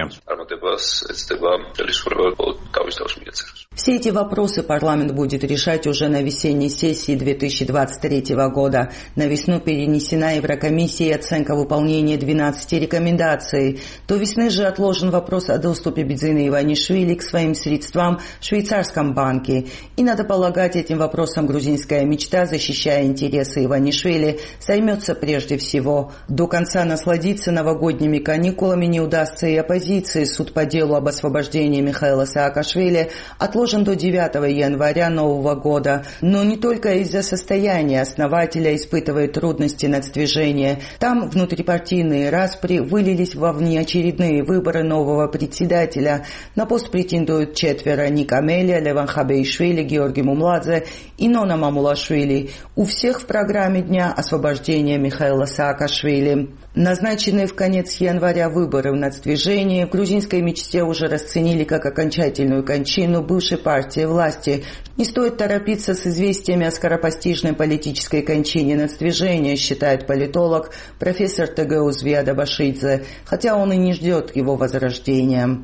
Все эти вопросы парламент будет решать уже на весенней сессии две тысячи двадцать третьего года. На весну перенесена Еврокомиссией оценка выполнения двенадцати рекомендаций. До весны же отложен вопрос о доступе Бидзины Иванишвили к своим средствам в швейцарском банке. И, надо полагать, этим вопросом грузинская мечта, защищая интересы Иванишвили, займется прежде всего. До конца насладиться новогодними каникулами не удастся и оппозиции. Суд по делу об освобождении Михаила Саакашвили отложен до девятого января нового года. Но не только из-за состояния основателя испытывает трудности нацдвижения. Там внутрипартийные распри вылились во внеочередные выборы нового председателя. На пост претендуют четверо: Ник Амелия, Леван Хабеишвили, Георгий Мумладзе и Нона Мамулашвили. У всех в программе дня освобождения Михаила Саакашвили. Назначенные в конец января выборы в нацдвижении в грузинской мечте уже расценили как окончательную кончину бывшей партии власти. Не стоит торопиться с известиями о скоропостижной политической кончине нацдвижения, считает политолог профессор ТГУ Звияда Башидзе, хотя он и не ждет его возрождения.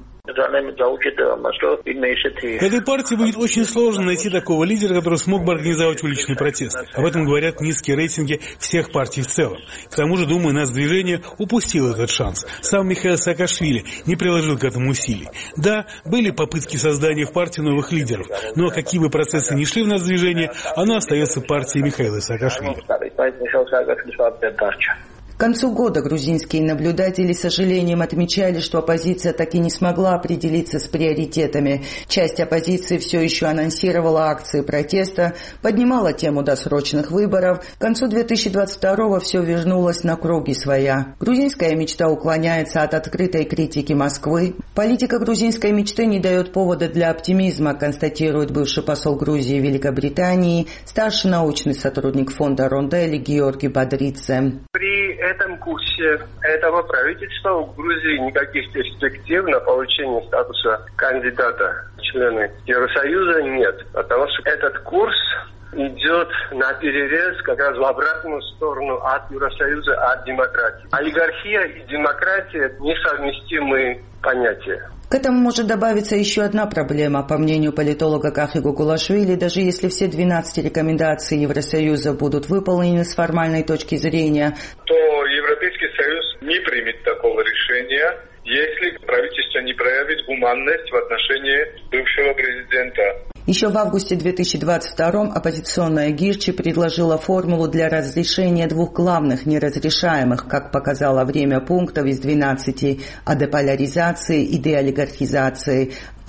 Этой партии будет очень сложно найти такого лидера, который смог бы организовать уличный протест. Об этом говорят низкие рейтинги всех партий в целом. К тому же, думаю, нацдвижение упустило этот шанс. Сам Михаил Саакашвили не приложил к этому усилий. Да, были попытки создания в партии новых лидеров, но какие бы процессы ни шли в нацдвижение, оно остается партией Михаила Саакашвили. К концу года грузинские наблюдатели с сожалением отмечали, что оппозиция так и не смогла определиться с приоритетами. Часть оппозиции все еще анонсировала акции протеста, поднимала тему досрочных выборов. К концу две тысячи двадцать второго все вернулось на круги своя. Грузинская мечта уклоняется от открытой критики Москвы. Политика грузинской мечты не дает повода для оптимизма, констатирует бывший посол Грузии в Великобритании, старший научный сотрудник фонда Рондели Георгий Бадридзе. В этом курсе этого правительства у Грузии никаких перспектив на получение статуса кандидата в члены Евросоюза нет, потому что этот курс идет на перерез как раз в обратную сторону от Евросоюза, от демократии. Олигархия и демократия – несовместимые понятия. К этому может добавиться еще одна проблема. По мнению политолога Кахи Гугулашвили, даже если все двенадцать рекомендаций Евросоюза будут выполнены с формальной точки зрения, то Европейский Союз не примет такого решения, если правительство не проявит гуманность в отношении бывшего президента. Еще в августе две тысячи двадцать второго оппозиционная Гирчи предложила формулу для разрешения двух главных неразрешаемых, как показало время, пунктов из двенадцати о деполяризации и деолигархизации.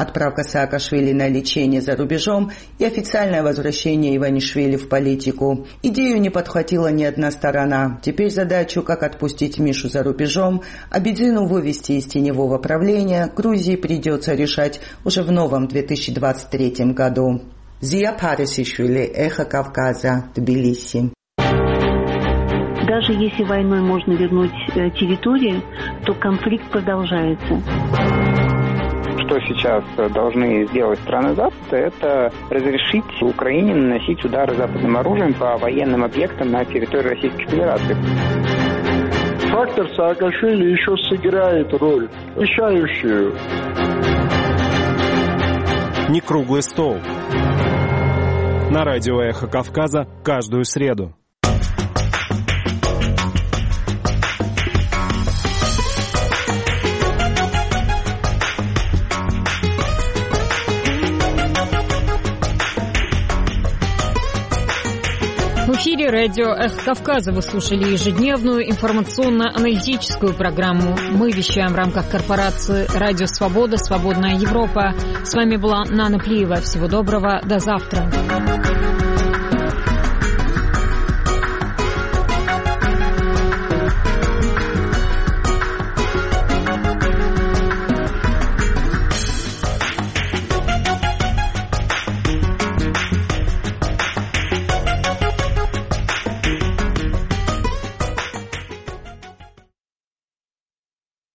отправка Саакашвили на лечение за рубежом и официальное возвращение Иванишвили в политику. Идею не подхватила ни одна сторона. Теперь задачу, как отпустить Мишу за рубежом, а Бедзину вывести из теневого правления, Грузии придется решать уже в новом две тысячи двадцать третьем году. Зия Парисишвили, Эхо Кавказа, Тбилиси. Даже если войной можно вернуть территории, то конфликт продолжается. Что сейчас должны сделать страны Запада, это разрешить Украине наносить удары западным оружием по военным объектам на территории Российской Федерации. Фактор Саакашвили еще сыграет роль, решающую. Не круглый стол. На радио «Эхо Кавказа» каждую среду. В эфире радио «Эхо Кавказа» вы слушали ежедневную информационно-аналитическую программу. Мы вещаем в рамках корпорации «Радио Свобода. Свободная Европа». С вами была Нана Плиева. Всего доброго. До завтра.